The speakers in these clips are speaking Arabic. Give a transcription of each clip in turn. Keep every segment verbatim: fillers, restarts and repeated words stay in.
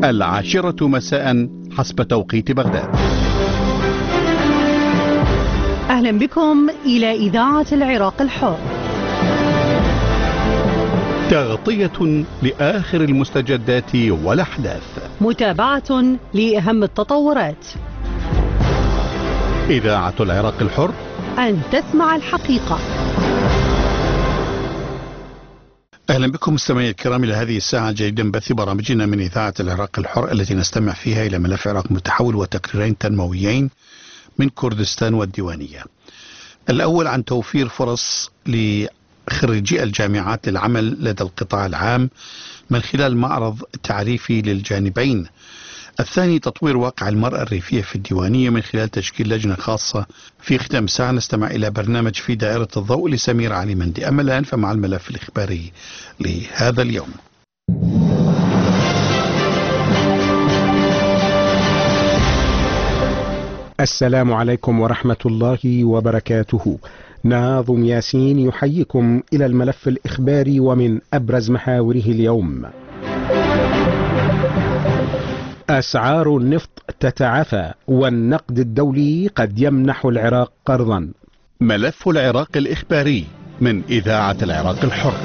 العاشرة مساء حسب توقيت بغداد. أهلا بكم إلى إذاعة العراق الحر. تغطية لآخر المستجدات والأحداث، متابعة لأهم التطورات. إذاعة العراق الحر، أن تسمع الحقيقة. أهلا بكم مستمعي الكرام إلى هذه الساعة الجديدة من بث برامجنا من إذاعة العراق الحر، التي نستمع فيها إلى ملف عراق متحول وتقريرين تنمويين من كردستان والديوانية. الأول عن توفير فرص لخريجي الجامعات للعمل لدى القطاع العام من خلال معرض تعريفي للجانبين. الثاني تطوير واقع المرأة الريفية في الديوانية من خلال تشكيل لجنة خاصة. في ختام ساعة نستمع إلى برنامج في دائرة الضوء لسمير علي مندي. أما الآن فمع الملف الإخباري لهذا اليوم. السلام عليكم ورحمة الله وبركاته. ناظم ياسين يحييكم إلى الملف الإخباري ومن أبرز محاوره اليوم. أسعار النفط تتعافى والنقد الدولي قد يمنح العراق قرضا. ملف العراق الإخباري من إذاعة العراق الحر.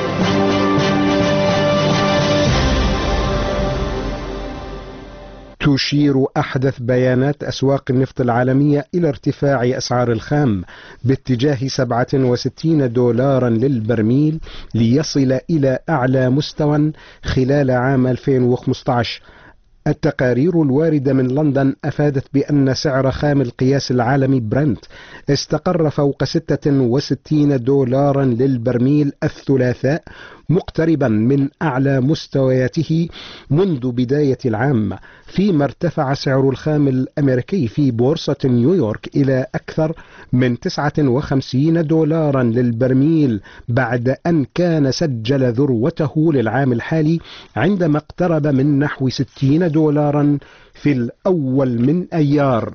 تشير أحدث بيانات أسواق النفط العالمية إلى ارتفاع أسعار الخام باتجاه سبعة وستين دولارا للبرميل ليصل إلى أعلى مستوى خلال عام ألفين وخمسة عشر. التقارير الواردة من لندن أفادت بأن سعر خام القياس العالمي برنت استقر فوق ستة وستين دولارا للبرميل الثلاثاء، مقتربا من أعلى مستوياته منذ بداية العام، فيما ارتفع سعر الخام الأمريكي في بورصة نيويورك إلى أكثر من تسعة وخمسين دولارا للبرميل بعد أن كان سجل ذروته للعام الحالي عندما اقترب من نحو ستين دولارا في الأول من أيار.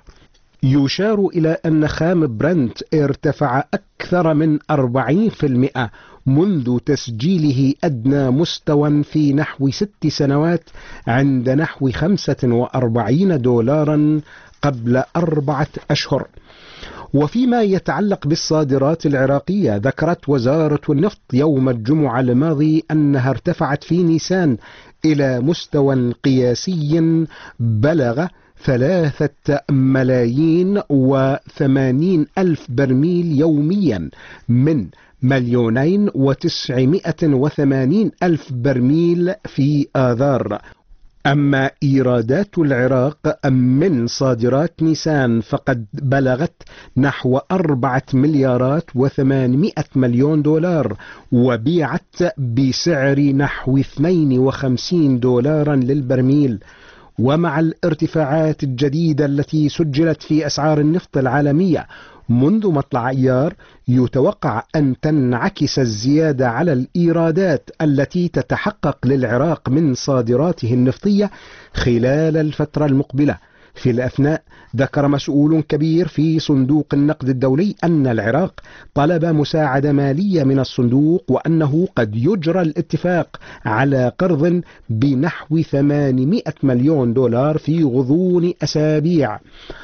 يشار إلى أن خام برنت ارتفع أكثر من أربعين بالمئة منذ تسجيله أدنى مستوى في نحو ست سنوات عند نحو خمسة وأربعين دولارا قبل أربعة أشهر. وفيما يتعلق بالصادرات العراقية، ذكرت وزارة النفط يوم الجمعة الماضي أنها ارتفعت في نيسان إلى مستوى قياسي بلغ ثلاثة ملايين وثمانين ألف برميل يوميا من مليونين وتسعمائة وثمانين ألف برميل في آذار. أما إيرادات العراق من صادرات نيسان فقد بلغت نحو أربعة مليارات وثمانمائة مليون دولار، وبيعت بسعر نحو اثنين وخمسين دولارا للبرميل. ومع الارتفاعات الجديدة التي سجلت في أسعار النفط العالمية منذ مطلع أيار، يتوقع أن تنعكس الزيادة على الإيرادات التي تتحقق للعراق من صادراته النفطية خلال الفترة المقبلة. في الأثناء ذكر مسؤول كبير في صندوق النقد الدولي أن العراق طلب مساعدة مالية من الصندوق، وأنه قد يجرى الاتفاق على قرض بنحو ثمانمائة مليون دولار في غضون أسابيع.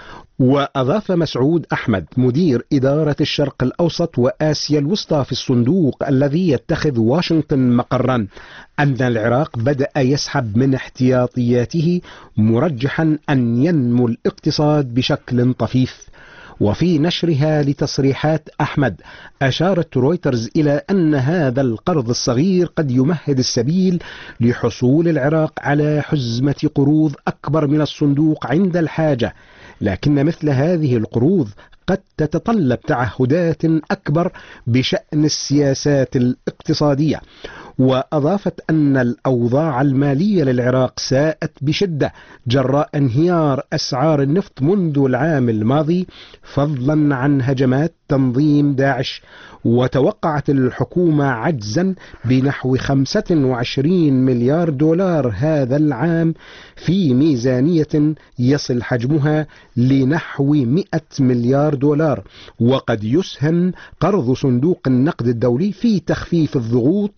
وأضاف مسعود أحمد مدير إدارة الشرق الأوسط وآسيا الوسطى في الصندوق الذي يتخذ واشنطن مقرا أن العراق بدأ يسحب من احتياطياته، مرجحا أن ينمو الاقتصاد بشكل طفيف. وفي نشرها لتصريحات أحمد، أشارت رويترز إلى أن هذا القرض الصغير قد يمهد السبيل لحصول العراق على حزمة قروض أكبر من الصندوق عند الحاجة، لكن مثل هذه القروض قد تتطلب تعهدات أكبر بشأن السياسات الاقتصادية. وأضافت أن الأوضاع المالية للعراق ساءت بشدة جراء انهيار أسعار النفط منذ العام الماضي، فضلا عن هجمات تنظيم داعش. وتوقعت الحكومة عجزا بنحو خمسة وعشرين مليار دولار هذا العام في ميزانية يصل حجمها لنحو مئة مليار دولار. وقد يسهم قرض صندوق النقد الدولي في تخفيف الضغوط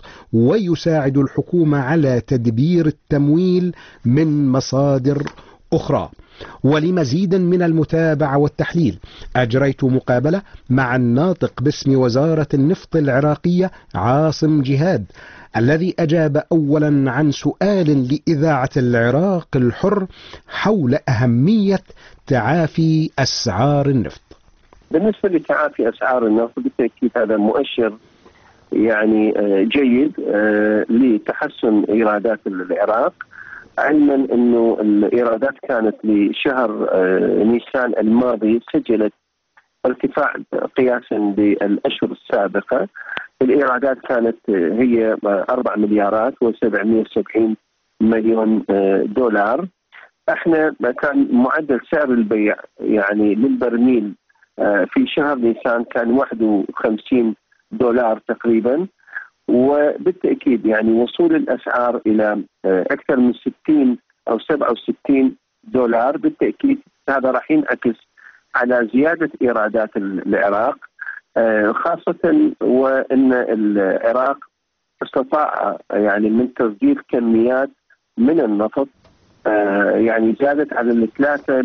ويساعد الحكومة على تدبير التمويل من مصادر أخرى. ولمزيد من المتابعة والتحليل أجريت مقابلة مع الناطق باسم وزارة النفط العراقية عاصم جهاد، الذي أجاب أولا عن سؤال لإذاعة العراق الحر حول أهمية تعافي أسعار النفط. بالنسبة لتعافي أسعار النفط بالتأكيد هذا مؤشر يعني جيد لتحسن إيرادات العراق، علما أنه الإيرادات كانت لشهر نيسان الماضي سجلت ارتفاع قياسا بالأشهر السابقة. الإيرادات كانت هي أربع مليارات وسبعمائة وسبعين مليون دولار. احنا كان معدل سعر البيع يعني للبرميل في شهر نيسان كان واحد وخمسين دولار تقريبا، وبالتأكيد يعني وصول الأسعار إلى أكثر من ستين أو سبعة وستين دولار بالتأكيد هذا راح ينعكس على زيادة إيرادات العراق، خاصة وأن العراق استطاع يعني من تصدير كميات من النفط يعني زادت على الثلاثة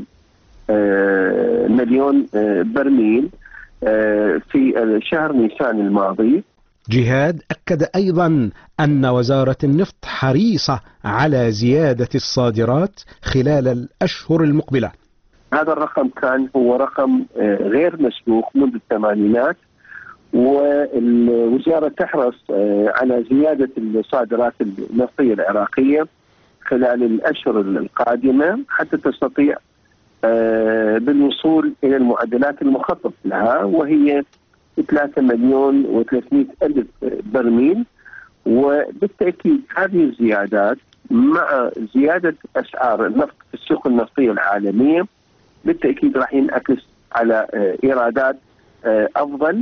مليون برميل في شهر نيسان الماضي. جهاد أكد أيضا أن وزارة النفط حريصة على زيادة الصادرات خلال الأشهر المقبلة. هذا الرقم كان هو رقم غير مسبوق منذ الثمانينات، والوزارة تحرص على زيادة الصادرات النفطية العراقية خلال الأشهر القادمة حتى تستطيع بالوصول إلى المعدلات المخطط لها، وهي ثلاثة مليون وثلاثمائة ألف برميل. وبالتأكيد هذه الزيادات مع زيادة أسعار النفط في السوق النفطية العالمية بالتأكيد راح ينعكس على إيرادات أفضل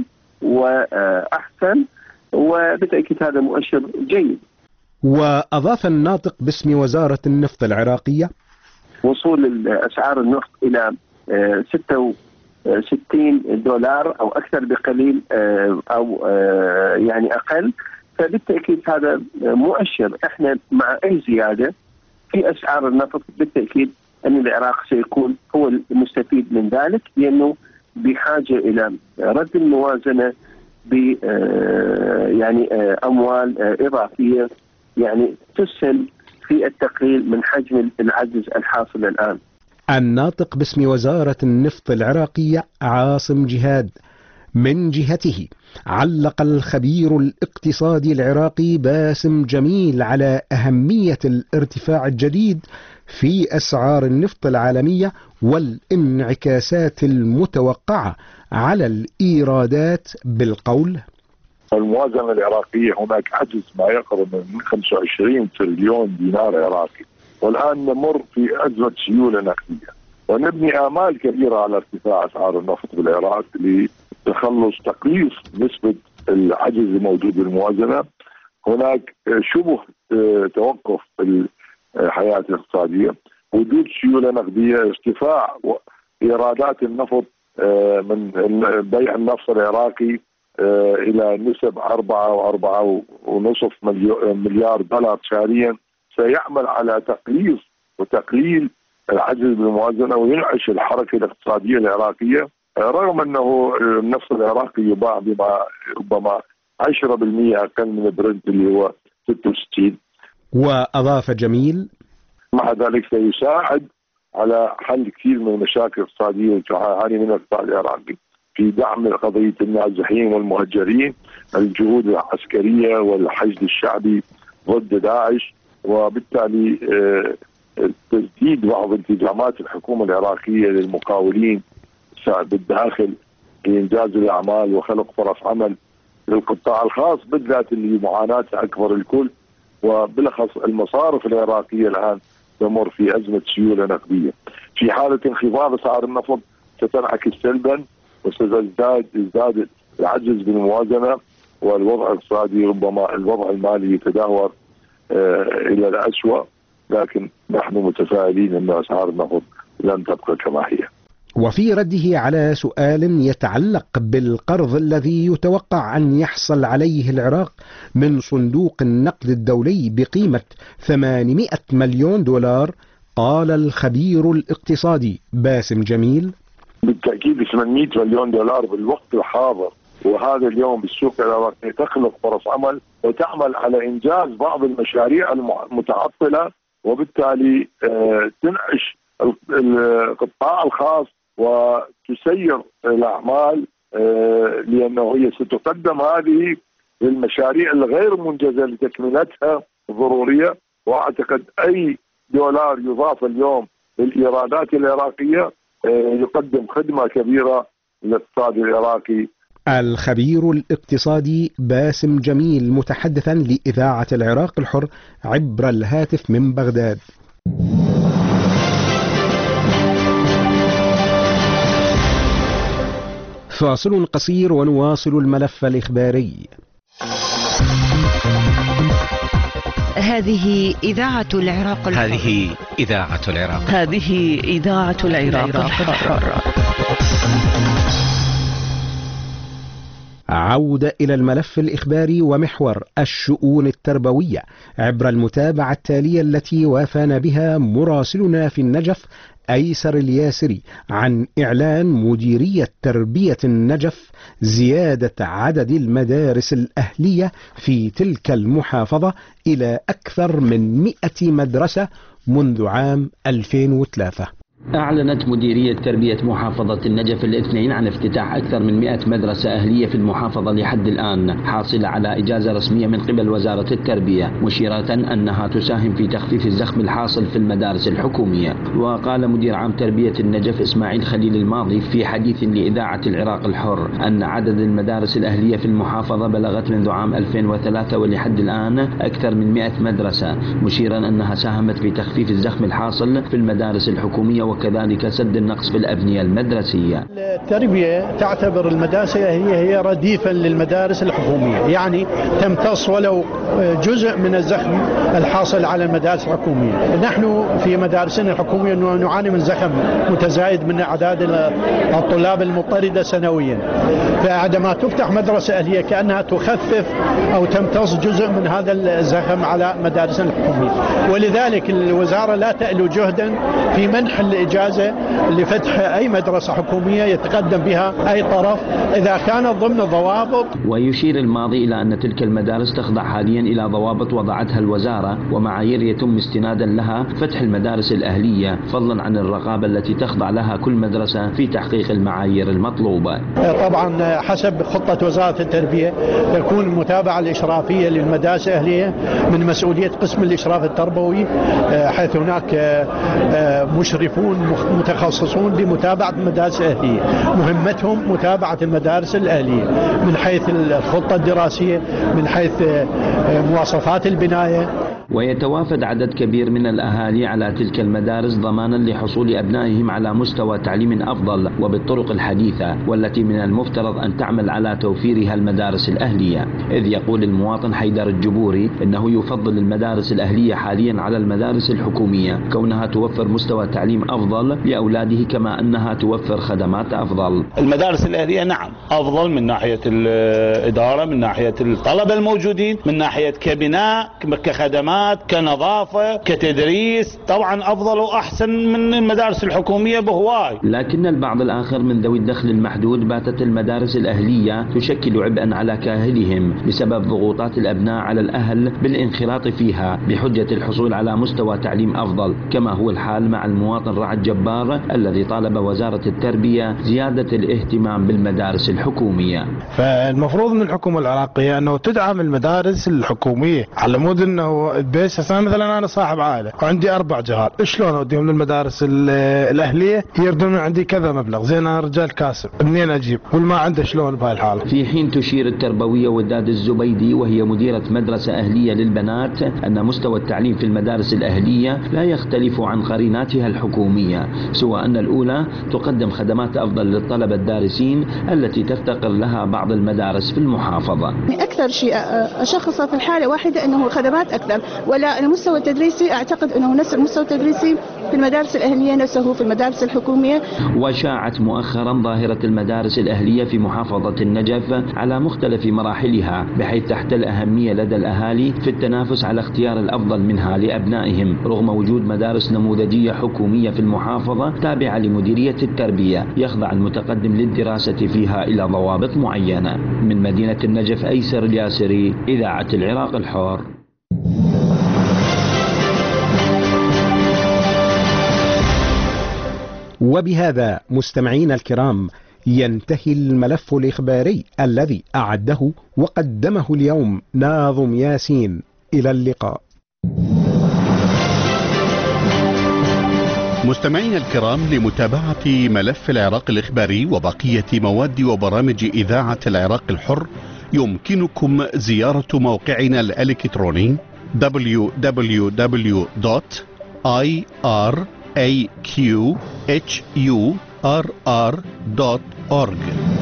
وأحسن، وبالتأكيد هذا مؤشر جيد. وأضاف الناطق باسم وزارة النفط العراقية وصول أسعار النفط إلى ستة وستين دولار أو أكثر بقليل أو يعني أقل، فبالتأكيد هذا مؤشر. احنا مع أي زيادة في أسعار النفط بالتأكيد أن العراق سيكون هو المستفيد من ذلك، لأنه بحاجة إلى رد الموازنة ب يعني أموال إضافية يعني تسهم في التقليل من حجم العجز الحاصل الآن. الناطق باسم وزارة النفط العراقية عاصم جهاد من جهته علق الخبير الاقتصادي العراقي باسم جميل على أهمية الارتفاع الجديد في أسعار النفط العالمية والانعكاسات المتوقعة على الإيرادات بالقول: الموازنة العراقية هناك عجز ما يقرب من خمسة وعشرين تريليون دينار عراقي، والآن نمر في أزمة سيولة نقدية، ونبني آمال كبيرة على ارتفاع أسعار النفط بالعراق لتخلص تقليص نسبة العجز الموجود بالموازنة. هناك شبه توقف في الحياة الاقتصادية، وجود سيولة نقدية، ارتفاع إيرادات النفط من بيع النفط العراقي إلى نسب أربعة وأربعة ونصف مليار دولار شهريا، سيعمل على تقليص وتقليل العجز بالموازنة وينعش الحركة الاقتصادية العراقية، رغم أنه النفط العراقي يباع بما ربما عشرة بالمئة أقل من البرنت اللي هو ستة وستين. وأضاف جميل: مع ذلك سيساعد على حل كثير من المشاكل الاقتصادية التي يعاني منها الاقتصاد العراقي في دعم قضية النازحين والمهجرين، الجهود العسكرية والحشد الشعبي ضد داعش، وبالتالي تسديد بعض التزامات الحكومة العراقية للمقاولين بالداخل لإنجاز الأعمال وخلق فرص عمل للقطاع الخاص بالذات اللي معاناته أكبر الكل. وبالأخص المصارف العراقية الآن تمر في أزمة سيولة نقدية. في حالة انخفاض أسعار النفط ستنعكس سلبا وستزداد ازداد العجز بالموازنة، والوضع الاقتصادي ربما الوضع المالي يتدهور آه إلى الأسوأ، لكن نحن متفائلين أن أسعار النفط لن تبقى كما هي. وفي رده على سؤال يتعلق بالقرض الذي يتوقع أن يحصل عليه العراق من صندوق النقد الدولي بقيمة ثمانمائة مليون دولار، قال الخبير الاقتصادي باسم جميل: بالتأكيد ثمانمائة مليون دولار بالوقت الحاضر وهذا اليوم بالسوق العراقية تخلق فرص عمل وتعمل على إنجاز بعض المشاريع المتعطلة، وبالتالي تنعش القطاع الخاص وتسير الأعمال، لأنه هي ستقدم هذه للمشاريع الغير منجزة لتكملتها ضرورية. وأعتقد أي دولار يضاف اليوم للإيرادات العراقية يقدم خدمة كبيرة للاقتصاد العراقي. الخبير الاقتصادي باسم جميل متحدثا لإذاعة العراق الحر عبر الهاتف من بغداد. فاصل قصير ونواصل الملف الإخباري. هذه إذاعة العراق الحر. هذه إذاعة العراق. هذه إذاعة العراق الحر. عودة إلى الملف الإخباري ومحور الشؤون التربوية عبر المتابعة التالية التي وافانا بها مراسلنا في النجف أيسر الياسري عن إعلان مديرية تربية النجف زيادة عدد المدارس الأهلية في تلك المحافظة إلى أكثر من مئة مدرسة منذ عام ألفين وثلاثة. أعلنت مديرية تربية محافظة النجف الاثنين عن افتتاح أكثر من مئة مدرسة أهلية في المحافظة لحد الآن، حاصلة على إجازة رسمية من قبل وزارة التربية، مشيرة أنها تساهم في تخفيف الزخم الحاصل في المدارس الحكومية. وقال مدير عام تربية النجف إسماعيل خليل الماضي في حديث لإذاعة العراق الحر أن عدد المدارس الأهلية في المحافظة بلغت منذ عام ألفين وثلاثة ولحد الآن أكثر من مئة مدرسة، مشيرا أنها ساهمت في تخفيف الزخم الحاصل في المدارس الحكومية وكذلك سد النقص في الأبنية المدرسية. التربية تعتبر المدارس هي هي رديفا للمدارس الحكومية، يعني تمتص ولو جزء من الزخم الحاصل على المدارس الحكومية. نحن في مدارسنا الحكومية نعاني من زخم متزايد من أعداد الطلاب المضطردة سنويا، فعندما تفتح مدرسة أهلية كأنها تخفف أو تمتص جزء من هذا الزخم على مدارسنا الحكومية، ولذلك الوزارة لا تألو جهدا في منح الإجازة لفتح أي مدرسة حكومية يتقدم بها أي طرف إذا كانت ضمن ضوابط. ويشير الماضي إلى أن تلك المدارس تخضع حاليا إلى ضوابط وضعتها الوزارة ومعايير يتم استنادا لها فتح المدارس الأهلية، فضلا عن الرقابة التي تخضع لها كل مدرسة في تحقيق المعايير المطلوبة. طبعا حسب خطة وزارة التربية تكون المتابعة الإشرافية للمدارس الأهلية من مسؤولية قسم الإشراف التربوي، حيث هناك مشرفون متخصصون بمتابعة المدارس الأهلية، مهمتهم متابعة المدارس الأهلية من حيث الخطة الدراسية، من حيث مواصفات البناية. ويتوافد عدد كبير من الأهالي على تلك المدارس ضمانا لحصول أبنائهم على مستوى تعليم أفضل وبالطرق الحديثة، والتي من المفترض أن تعمل على توفيرها المدارس الأهلية. إذ يقول المواطن حيدر الجبوري إنه يفضل المدارس الأهلية حاليا على المدارس الحكومية، كونها توفر مستوى تعليم أفضل لأولاده كما أنها توفر خدمات أفضل. المدارس الأهلية نعم أفضل من ناحية الإدارة، من ناحية الطلبة الموجودين، من ناحية كبناء كخدمات كنظافة كتدريس، طبعا أفضل وأحسن من المدارس الحكومية بهواي. لكن البعض الآخر من ذوي الدخل المحدود باتت المدارس الأهلية تشكل عبئا على كاهلهم بسبب ضغوطات الأبناء على الأهل بالانخراط فيها بحجة الحصول على مستوى تعليم أفضل، كما هو الحال مع المواطن رعد جبار الذي طالب وزارة التربية زيادة الاهتمام بالمدارس الحكومية. فالمفروض من الحكومة العراقية أنه تدعم المدارس الحكومية على مود أنه بيس أصلا مثلا أنا صاحب عائلة وعندي أربع جهال، شلون أوديهم للمدارس الأهلية؟ يردون عندي كذا مبلغ، زين أنا رجال كاسب منين أجيب؟ والما عنده شلون بهاي الحالة؟ في حين تشير التربوية وداد الزبيدي وهي مديرة مدرسة أهلية للبنات أن مستوى التعليم في المدارس الأهلية لا يختلف عن قريناتها الحكومية، سوى أن الأولى تقدم خدمات أفضل للطلبة الدارسين التي تفتقر لها بعض المدارس في المحافظة. أكثر شيء أشخص في الحالة واحدة أنه خدمات أكثر، ولا المستوى التدريسي أعتقد أنه نفس المستوى التدريسي في المدارس الأهلية نفسه في المدارس الحكومية. وشاعت مؤخرا ظاهرة المدارس الأهلية في محافظة النجف على مختلف مراحلها، بحيث تحتل أهمية لدى الأهالي في التنافس على اختيار الأفضل منها لأبنائهم، رغم وجود مدارس نموذجية حكومية في المحافظة تابعة لمديرية التربية يخضع المتقدم للدراسة فيها إلى ضوابط معينة. من مدينة النجف أيسر الياسري، إذاعة العراق الحر. وبهذا مستمعينا الكرام ينتهي الملف الإخباري الذي أعده وقدمه اليوم ناظم ياسين. إلى اللقاء. مستمعينا الكرام، لمتابعة ملف العراق الإخباري وبقية مواد وبرامج إذاعة العراق الحر يمكنكم زيارة موقعنا الإلكتروني دبليو دبليو دبليو دوت آي آر إيه كيو إتش يو آر آر دوت أورج.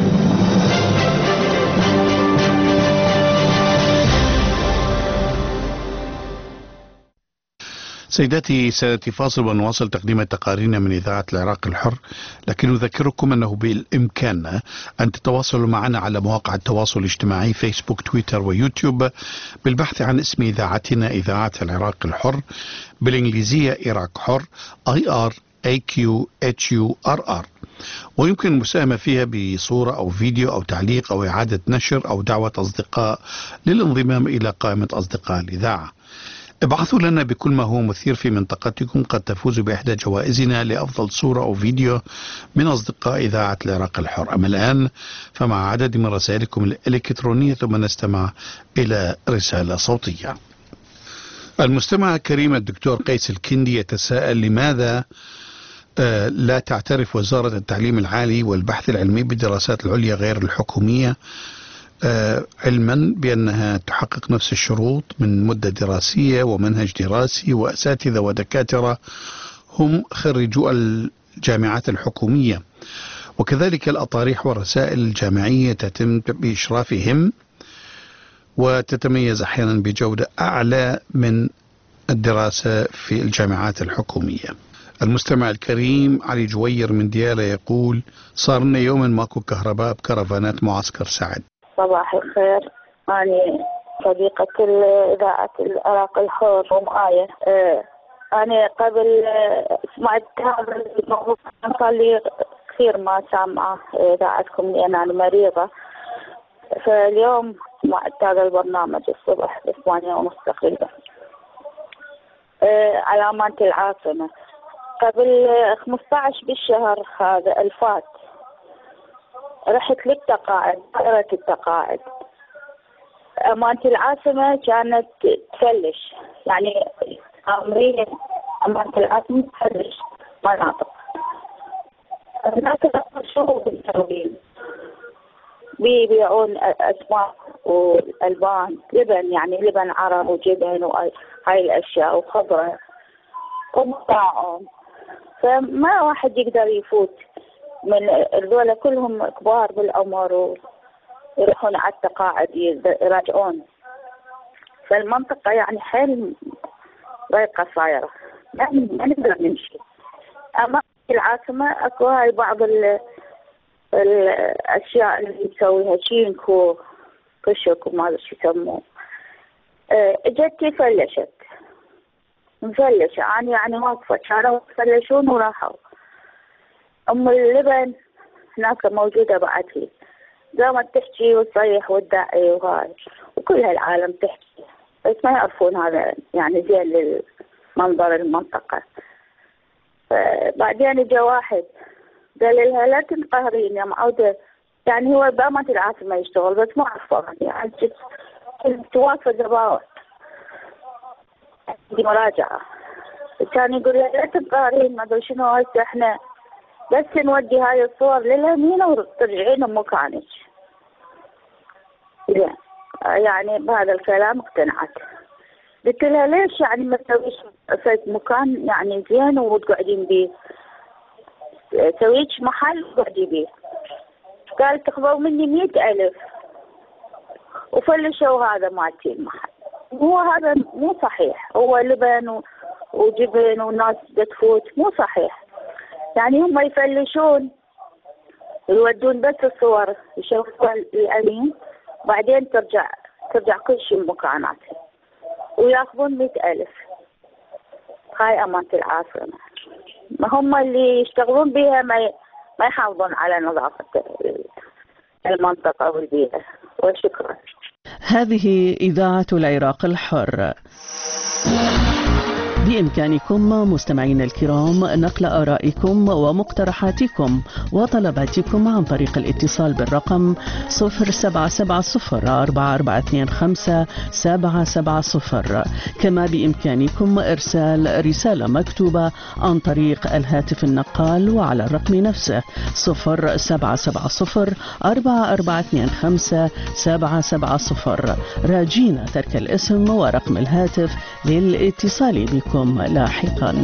سيداتي سادتي، فاصل ونواصل تقديم تقاريرنا من إذاعة العراق الحر، لكن نذكركم أنه بالإمكان أن تتواصلوا معنا على مواقع التواصل الاجتماعي فيسبوك، تويتر ويوتيوب بالبحث عن اسم إذاعتنا إذاعة العراق الحر، بالإنجليزية عراق حر آي آر إيه كيو إتش يو آر آر، ويمكن المساهمة فيها بصورة أو فيديو أو تعليق أو إعادة نشر أو دعوة أصدقاء للانضمام إلى قائمة أصدقاء الإذاعة. ابعثوا لنا بكل ما هو مثير في منطقتكم، قد تفوزوا بإحدى جوائزنا لأفضل صورة أو فيديو من أصدقاء إذاعة العراق الحر. أما الآن فمع عدد من رسائلكم الإلكترونية، ثم نستمع إلى رسالة صوتية. المستمع الكريم الدكتور قيس الكندي يتساءل: لماذا آه لا تعترف وزارة التعليم العالي والبحث العلمي بالدراسات العليا غير الحكومية، آه علما بأنها تحقق نفس الشروط من مدة دراسية ومنهج دراسي وأساتذة ودكاترة هم خريجو الجامعات الحكومية، وكذلك الأطاريح والرسائل الجامعية تتم بإشرافهم وتتميز أحيانا بجودة أعلى من الدراسة في الجامعات الحكومية. المستمع الكريم علي جوير من ديالى يقول: صار لنا يوما ماكو كهرباء بكرفانات معسكر سعد. صباح الخير، أنا صديقة إذاعة العراق الحر أم آية. أه أنا قبل سمعت هذا الموضوع، صار لي كثير ما سامعة إذاعتكم لأن أنا مريضة، فاليوم سمعت هذا البرنامج الصبح الثمانية ونص تقريبا. أه علامات العاصمة قبل خمسة عشر بالشهر هذا الفات رحت للتقاعد، دائرة التقاعد. أمانة العاصمة كانت تفلش، يعني أمريا أمانة العاصمة تفلش مناطق. الناس شو بيسوون؟ بيبيعون أسماك والألبان، لبن يعني لبن عرب وجبن وهاي الأشياء وخضرة ومطاعم، فما واحد يقدر يفوت من الدولة، كلهم كبار بالعمر ويروحون على التقاعد يراجعون، فالمنطقة يعني حيل ضيقة صايرة، يعني ما نقدر نمشي. أما العاصمة أكو هاي بعض ال الأشياء اللي يسويها شينكو كشك وما أدري شو يسموه. اجتي فلشت مفلشة، أنا يعني واقفة كانوا يفلشون وراحوا. أم اللبن هناك موجودة بعد هي قامت تحكي وتصيح وتدعي وهاي، وكل هالعالم تحكي، بس ما يعرفون هذا يعني زين للمنظر المنطقة. بعدين اجى واحد قال لها لا تنقهرين يا معودة، يعني هو بأمانة العاصمة يشتغل بس ما عرفه، يعني توافى زباين عندي مراجعة، كان يقول لها لا تنقهرين ما ادري شنو، هسه احنا بس نودي هاي الصور لليمين وترجعين مكانك. يعني بهذا الكلام اقتنعت، قلت لها ليش يعني ما تسويش في مكان يعني زين وتقعدين بيه، سويش محل وقعدي بيه. قالت تخبوا مني مئة ألف وفلشوا هذا مالتي المحل. هو هذا مو صحيح، هو لبن و... وجبن والناس تفوت، مو صحيح. يعني هم يفلشون يودون بس الصور يشوفون الأمين، بعدين ترجع ترجع كل شيء مكاناته وياخذون مئة ألف. هاي أمانة العاصمة، ما هم اللي يشتغلون بها ما ي... ما يحافظون على نظافة المنطقة والبيئة. وشكرا. هذه إذاعة العراق الحر. بإمكانكم مستمعين الكرام نقل آرائكم ومقترحاتكم وطلباتكم عن طريق الاتصال بالرقم صفر سبعة سبعة صفر أربعة أربعة اثنين خمسة سبعة سبعة صفر. كما بإمكانكم إرسال رسالة مكتوبة عن طريق الهاتف النقال وعلى الرقم نفسه صفر سبعة سبعة صفر أربعة أربعة اثنين خمسة سبعة سبعة صفر، راجين ترك الاسم ورقم الهاتف للاتصال بكم لاحقا.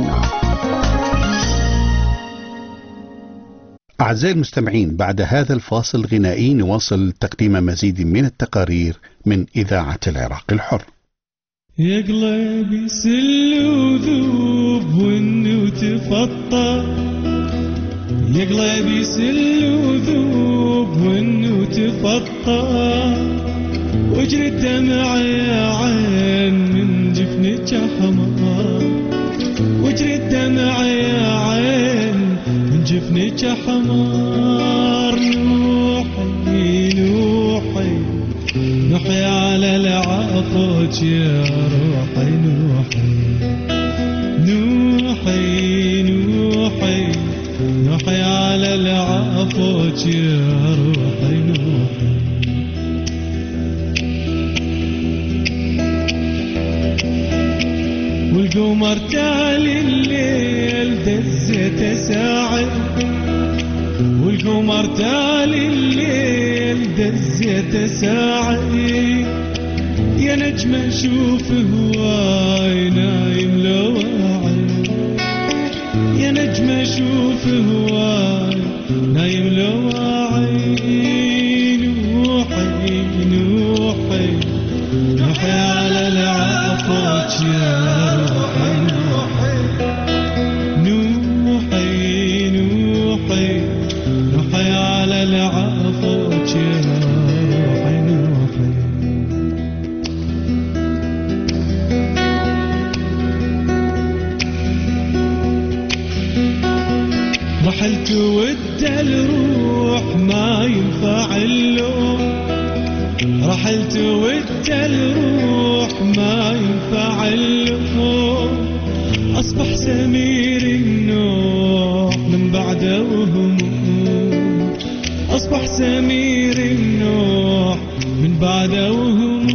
أعزائي المستمعين، بعد هذا الفاصل الغنائي نواصل تقديم مزيد من التقارير من إذاعة العراق الحر. يقلب يسل وذوب ون وتفطر، يقلب يسل وذوب ون وتفطر، واجري الدمع يا عين من جفنك حمار، واجري الدمع يا عين من جفنك حمار. نوحي نوحي نوحي على العطوج يا روحي، نوحي نوحي نوحي نوحي على العطوج يا روحي، نوحي. والقمر تالي الليل دزيته ساعد، والقمر تالي الليل دزيته ساعد، يا نجم اشوف هواي نايم لو واعي، يا نجم اشوف هواي نايم لو واعي. نوحي نوحي نوحي على العطوج يا روحي، نوحي نوحي نوحي نوحي على العطوج يا روحي، نوحي. رحلت ود الروح ما ينفع اللوم، رحلت ود الروح ما ينفع اللوم، أصبح سمير النوح من بعده وهموم، أصبح سمير النوح من بعده وهموم.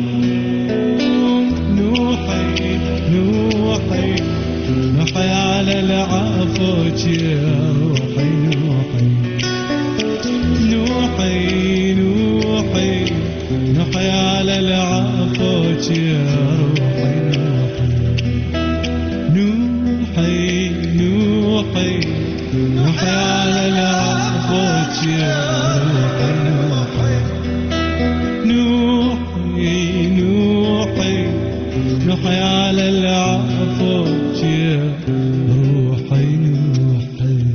نوحي نوحي نوحي على العفوج يا روحي، نوحي نوحي نوحي نوحي على العفوج يا روحي، نوحي نوحي نوحي على العفوج يا روحي، نوحي نوحي نوحي نوحي على العفوج يا روحي، نوحي.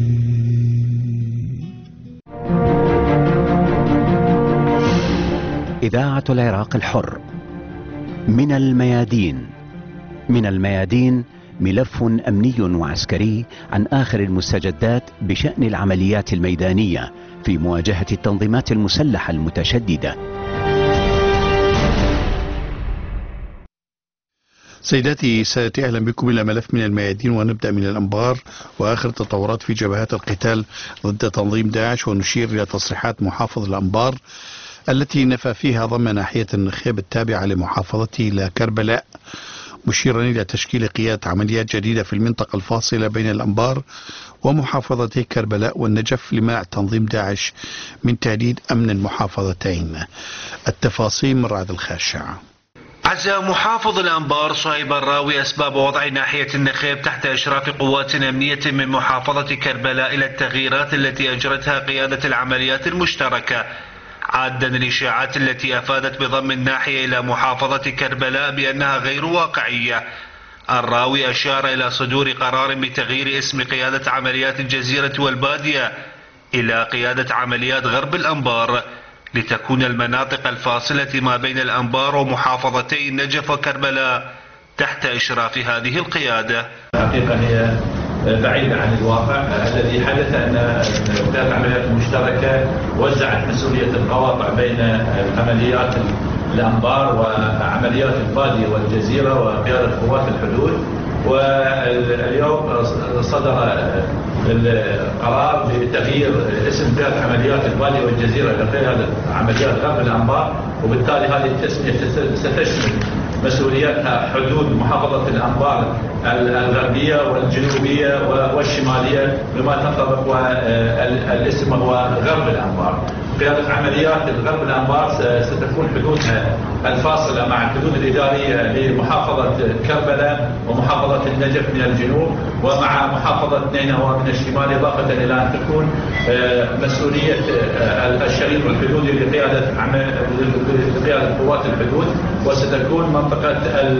إذاعة العراق الحر. من الميادين. من الميادين ملف أمني وعسكري عن آخر المستجدات بشأن العمليات الميدانية في مواجهة التنظيمات المسلحة المتشددة. سيداتي سادتي، أهلا بكم إلى ملف من الميادين، ونبدأ من الأنبار وآخر التطورات في جبهات القتال ضد تنظيم داعش، ونشير إلى تصريحات محافظ الأنبار التي نفى فيها ضم ناحية النخيب التابعة لمحافظته إلى كربلاء، مشيرا إلى تشكيل قيادة عمليات جديدة في المنطقة الفاصلة بين الأنبار ومحافظتي كربلاء والنجف لمنع تنظيم داعش من تهديد أمن المحافظتين. التفاصيل من رعد الخاشع. عزا محافظ الأنبار صهيب الراوي أسباب وضع ناحية النخيب تحت إشراف قوات أمنية من محافظة كربلاء إلى التغييرات التي أجرتها قيادة العمليات المشتركة عادا الإشاعات التي أفادت بضم الناحية إلى محافظة كربلاء بأنها غير واقعية. الراوي أشار إلى صدور قرار بتغيير اسم قيادة عمليات الجزيرة والبادية إلى قيادة عمليات غرب الأنبار لتكون المناطق الفاصلة ما بين الأنبار ومحافظتي النجف وكربلاء تحت إشراف هذه القيادة. حقيقة هي بعيدة عن الواقع. الذي حدث أن قيادة العمليات المشتركة وزعت مسؤولية القواطع بين عمليات الأنبار وعمليات البادية والجزيرة وقيادة قوات الحدود، واليوم صدر القرار بتغيير اسم قيادة عمليات البادية والجزيرة إلى قيادة عمليات غرب الأنبار، وبالتالي هذه التسمية ستشمل مسؤوليتها حدود محافظة الأنبار الغربية والجنوبية والشمالية بما تنطبق، والاسم هو غرب الأنبار. قيادة عمليات الغرب الأنبار ستكون حدودها الفاصلة مع الحدود الإدارية لمحافظة كربلاء ومحافظة النجف من الجنوب ومع محافظة نينوى من الشمال، إضافة إلى أن تكون مسؤولية الشريط الحدودي لقيادة لقيادة قوات الحدود، وستكون منطقة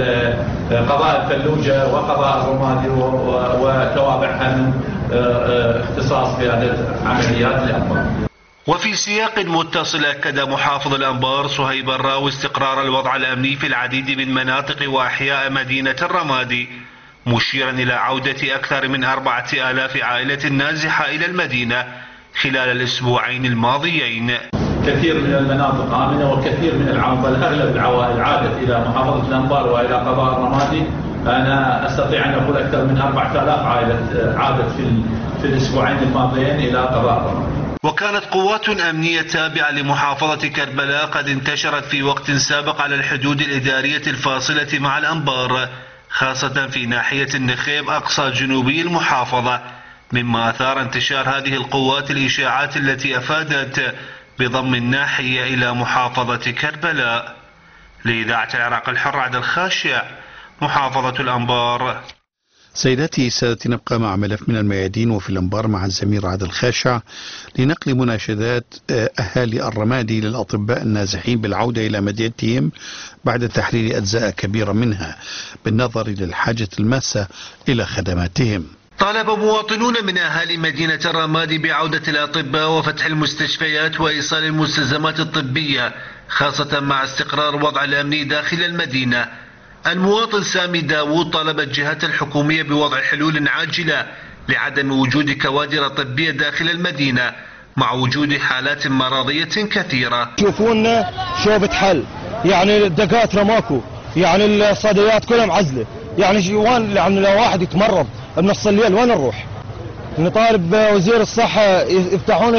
قضاء الفلوجة وقضاء الرمادي وتوابعها من اختصاص قيادة عمليات الأنبار. وفي سياق متصل أكد محافظ الأنبار صهيب الراوي استقرار الوضع الأمني في العديد من مناطق وأحياء مدينة الرمادي، مشيرا إلى عودة أكثر من أربعة آلاف عائلة نازحة إلى المدينة خلال الأسبوعين الماضيين. كثير من المناطق آمنة وكثير من العوائل، بل أغلب العوائل عادت إلى محافظة الأنبار وإلى قضاء الرمادي. أنا أستطيع أن أقول أكثر من أربعة آلاف عائلة عادت في في الأسبوعين الماضيين إلى قضاء الرمادي. وكانت قوات أمنية تابعة لمحافظة كربلاء قد انتشرت في وقت سابق على الحدود الإدارية الفاصلة مع الأنبار، خاصة في ناحية النخيب أقصى جنوبي المحافظة، مما أثار انتشار هذه القوات الإشاعات التي أفادت بضم الناحية إلى محافظة كربلاء. لإذاعة العراق الحر عبد الخاشع، محافظة الأنبار. سيداتي سادتي، نبقى مع ملف من الميادين وفي الأنبار مع الزميل عادل الخاشع لنقل مناشدات أهالي الرمادي للأطباء النازحين بالعودة إلى مدينتهم بعد تحرير أجزاء كبيرة منها بالنظر للحاجة الماسة إلى خدماتهم. طالب مواطنون من أهالي مدينة الرمادي بعودة الأطباء وفتح المستشفيات وإيصال المستلزمات الطبية، خاصة مع استقرار الوضع الأمني داخل المدينة. المواطن سامي داوود طالب الجهات الحكومية بوضع حلول عاجلة لعدم وجود كوادر طبية داخل المدينة مع وجود حالات مرضية كثيرة. شوفونا شوفة حل، يعني الدكاترة ماكو، يعني الصيدليات كلها معزلة، يعني وين يعني لو واحد يتمرض بنص الليل وين نروح؟ نطالب وزير الصحة يفتحون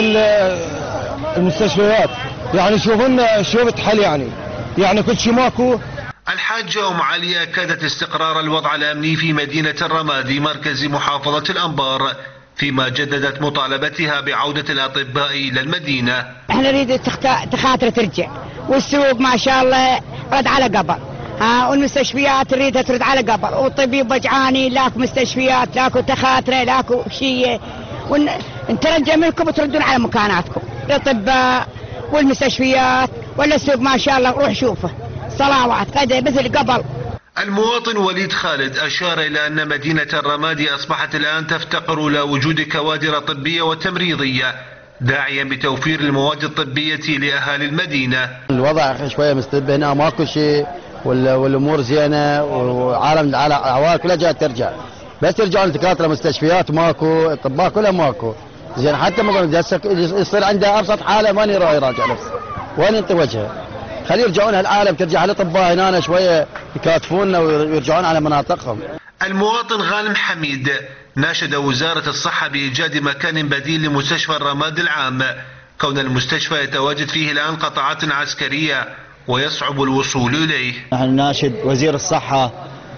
المستشفيات، يعني شوفونا شوفة حل، يعني يعني كل شيء ماكو. الحاجة أم علي أكدت استقرار الوضع الأمني في مدينة الرمادي مركز محافظة الأنبار، فيما جددت مطالبتها بعودة الأطباء إلى المدينة. احنا نريد تخاطر ترجع، والسوق ما شاء الله رد على قبل، ها والمستشفيات نريدها ترد على قبل، والطبيب وجعاني، لاكو مستشفيات، لاكو تخاطره، لاكو شيء، ونترجى منكم وتردون على مكاناتكم، الأطباء والمستشفيات ولا السوق ما شاء الله روح شوفه صلوات قد مثل قبل. المواطن وليد خالد أشار إلى أن مدينة الرمادي أصبحت الآن تفتقر إلى وجود كوادر طبية وتمريضية، داعيا بتوفير المواد الطبية لأهالي المدينة. الوضع شوية مستب هنا، ماكو شيء والأمور زينة، وعالم العوائل كلها جاء ترجع، بس ترجعون الدكاترة مستشفيات ماكو، أطباء كلها ماكو، زين حتى مثلا يصير عنده أبسط حالة ما يراجع نفسه، وين ينطي وجهه؟ خلي يرجعون هالعالم ترجع هالاطباء هنا شويه يكاتفوننا ويرجعون على مناطقهم. المواطن غانم حميد ناشد وزاره الصحه بايجاد مكان بديل لمستشفى الرمادي العام، كون المستشفى يتواجد فيه الان قطاعات عسكريه ويصعب الوصول اليه. نحن ناشد وزير الصحه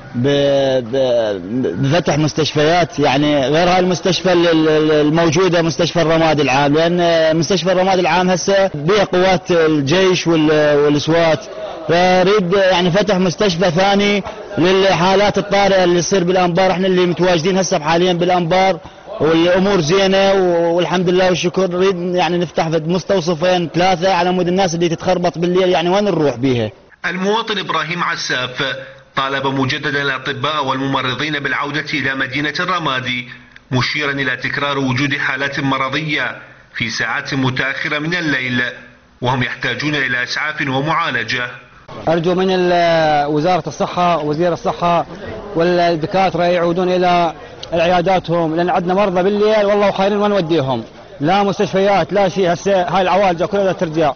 بفتح مستشفيات، يعني غير هاي المستشفى الموجوده مستشفى الرمادي العام، لان مستشفى الرمادي العام هسه بها قوات الجيش والسوات، فريد يعني فتح مستشفى ثاني للحالات الطارئه اللي تصير بالانبار. احنا اللي متواجدين هسه حاليا بالانبار والامور زينه والحمد لله والشكر. نريد يعني نفتح في مستوصفين ثلاثه على مود الناس اللي تتخربط بالليل، يعني وين نروح بيها؟ المواطن ابراهيم عساف طالب مجددا الاطباء والممرضين بالعوده الى مدينه الرمادي، مشيرا الى تكرار وجود حالات مرضيه في ساعات متاخره من الليل وهم يحتاجون الى اسعاف ومعالجه. ارجو من وزاره الصحه ووزير الصحه والدكاتره يعودون الى عياداتهم، لان عندنا مرضى بالليل والله وخيرين وين نوديهم، لا مستشفيات لا شيء. هسه هاي العوالج كلها ترجع،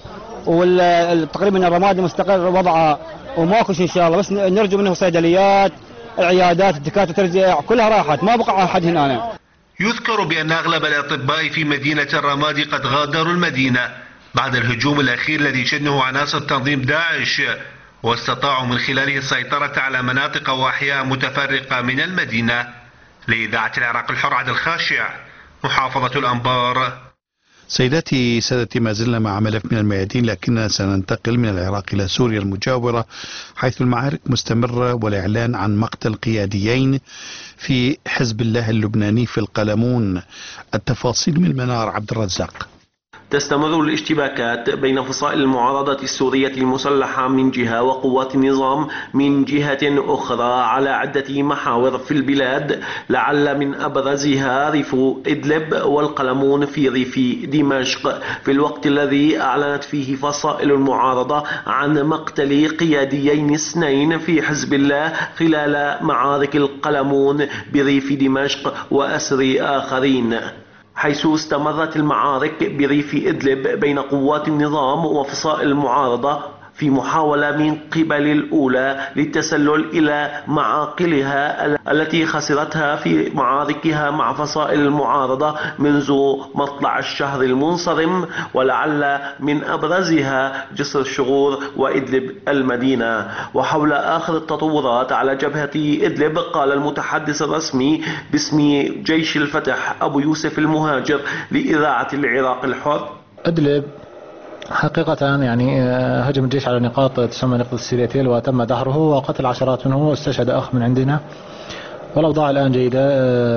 وتقريبا الرمادي مستقر وضعها وماكو شيء ان شاء الله، بس نرجو منه صيدليات العيادات الدكاتره ترجع كلها راحت، ما بقى احد هنا. يذكر بان اغلب الاطباء في مدينه الرمادي قد غادروا المدينه بعد الهجوم الاخير الذي شنه عناصر تنظيم داعش، واستطاعوا من خلاله السيطره على مناطق واحياء متفرقه من المدينه. لإذاعة العراق الحر عبد الخاشع، محافظة الأنبار. سيداتي سادتي، ما زلنا مع ملف من الميادين، لكننا سننتقل من العراق إلى سوريا المجاورة، حيث المعارك مستمرة والإعلان عن مقتل قياديين في حزب الله اللبناني في القلمون. التفاصيل من منار عبد الرزاق. تستمر الاشتباكات بين فصائل المعارضة السورية المسلحة من جهة وقوات النظام من جهة أخرى على عدة محاور في البلاد، لعل من أبرزها ريف إدلب والقلمون في ريف دمشق، في الوقت الذي أعلنت فيه فصائل المعارضة عن مقتل قياديين اثنين في حزب الله خلال معارك القلمون بريف دمشق وأسر آخرين، حيث استمرت المعارك بريف إدلب بين قوات النظام وفصائل المعارضة في محاولة من قبل الأولى للتسلل إلى معاقلها التي خسرتها في معاركها مع فصائل المعارضة منذ مطلع الشهر المنصرم، ولعل من أبرزها جسر الشغور وإدلب المدينة. وحول آخر التطورات على جبهة إدلب قال المتحدث الرسمي باسم جيش الفتح أبو يوسف المهاجر لإذاعة العراق الحر: إدلب حقيقة يعني هجم الجيش على نقاط تسمى نقطة السيريتيل وتم دحره وقتل عشرات منهم واستشهد أخ من عندنا، والأوضاع الآن جيدة.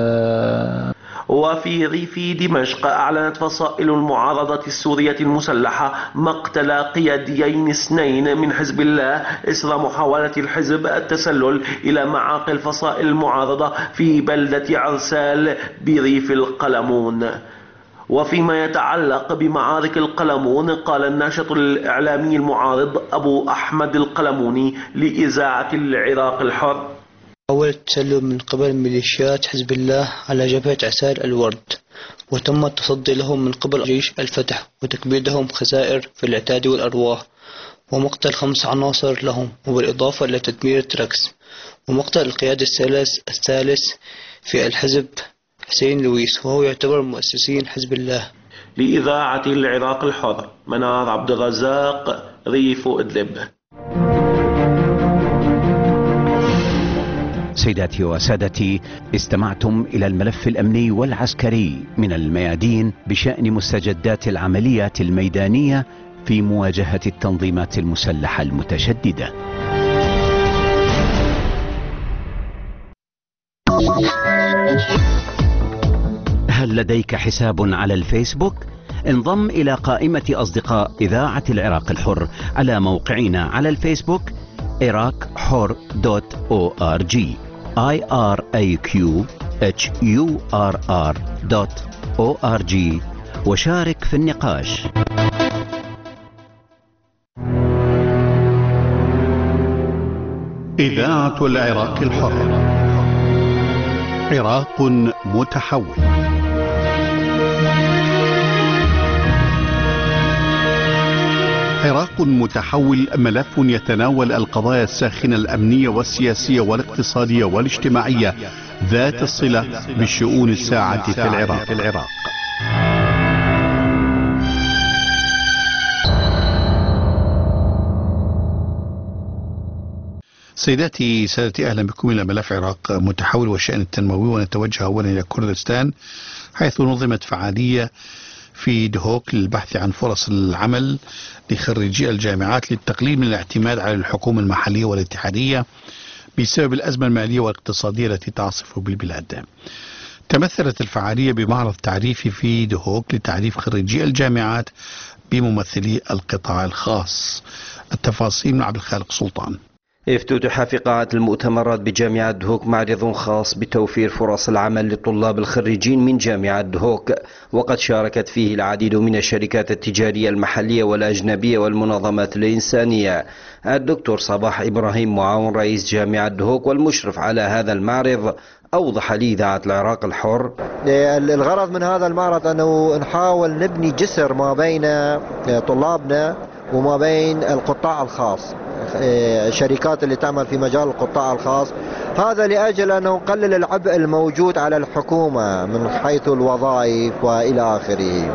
وفي ريف دمشق أعلنت فصائل المعارضة السورية المسلحة مقتل قياديين اثنين من حزب الله إثر محاولة الحزب التسلل إلى معاقل فصائل المعارضة في بلدة عرسال بريف القلمون. وفيما يتعلق بمعارك القلمون قال الناشط الإعلامي المعارض أبو أحمد القلموني لإذاعة العراق الحر: حاول التسلل من قبل ميليشيات حزب الله على جبهة عسال الورد، وتم التصدي لهم من قبل جيش الفتح وتكبيدهم خسائر في العتاد والأرواح، ومقتل خمس عناصر لهم، وبالإضافة إلى تدمير تراكس، ومقتل القيادة الثالث الثالث في الحزب حسين لويس، وهو يعتبر مؤسسين حزب الله. لإذاعة العراق الحر، منار عبد الرزاق، ريف إدلب. سيداتي وسادتي، استمعتم إلى الملف الأمني والعسكري من الميادين بشأن مستجدات العمليات الميدانية في مواجهة التنظيمات المسلحة المتشددة. هل لديك حساب على الفيسبوك؟ انضم إلى قائمة أصدقاء إذاعة العراق الحر على موقعنا على الفيسبوك عراق حر دوت او ار جي I R A Q H U R R دوت او ار جي وشارك في النقاش. إذاعة العراق الحر، عراق متحول. عراق متحول ملف يتناول القضايا الساخنة الأمنية والسياسية والاقتصادية والاجتماعية ذات الصلة بالشؤون الساعة في العراق. العراق. سيداتي سادتي، أهلا بكم إلى ملف عراق متحول والشأن التنموي، ونتوجه أولا إلى كردستان، حيث نظمت فعالية في دهوك للبحث عن فرص العمل لخريجي الجامعات للتقليل من الاعتماد على الحكومة المحلية والاتحادية بسبب الأزمة المالية والاقتصادية التي تعصف بالبلاد. تمثلت الفعالية بمعرض تعريفي في دهوك لتعريف خريجي الجامعات بممثلي القطاع الخاص. التفاصيل من عبد الخالق سلطان. افتتح في قاعة المؤتمرات بجامعة دهوك معرض خاص بتوفير فرص العمل لطلاب الخريجين من جامعة دهوك، وقد شاركت فيه العديد من الشركات التجارية المحلية والأجنبية والمنظمات الإنسانية. الدكتور صباح إبراهيم معاون رئيس جامعة دهوك والمشرف على هذا المعرض أوضح لإذاعة العراق الحر الغرض من هذا المعرض أنه نحاول نبني جسر ما بين طلابنا وما بين القطاع الخاص، الشركات اللي تعمل في مجال القطاع الخاص، هذا لأجل أنه نقلل العبء الموجود على الحكومة من حيث الوظائف وإلى آخره.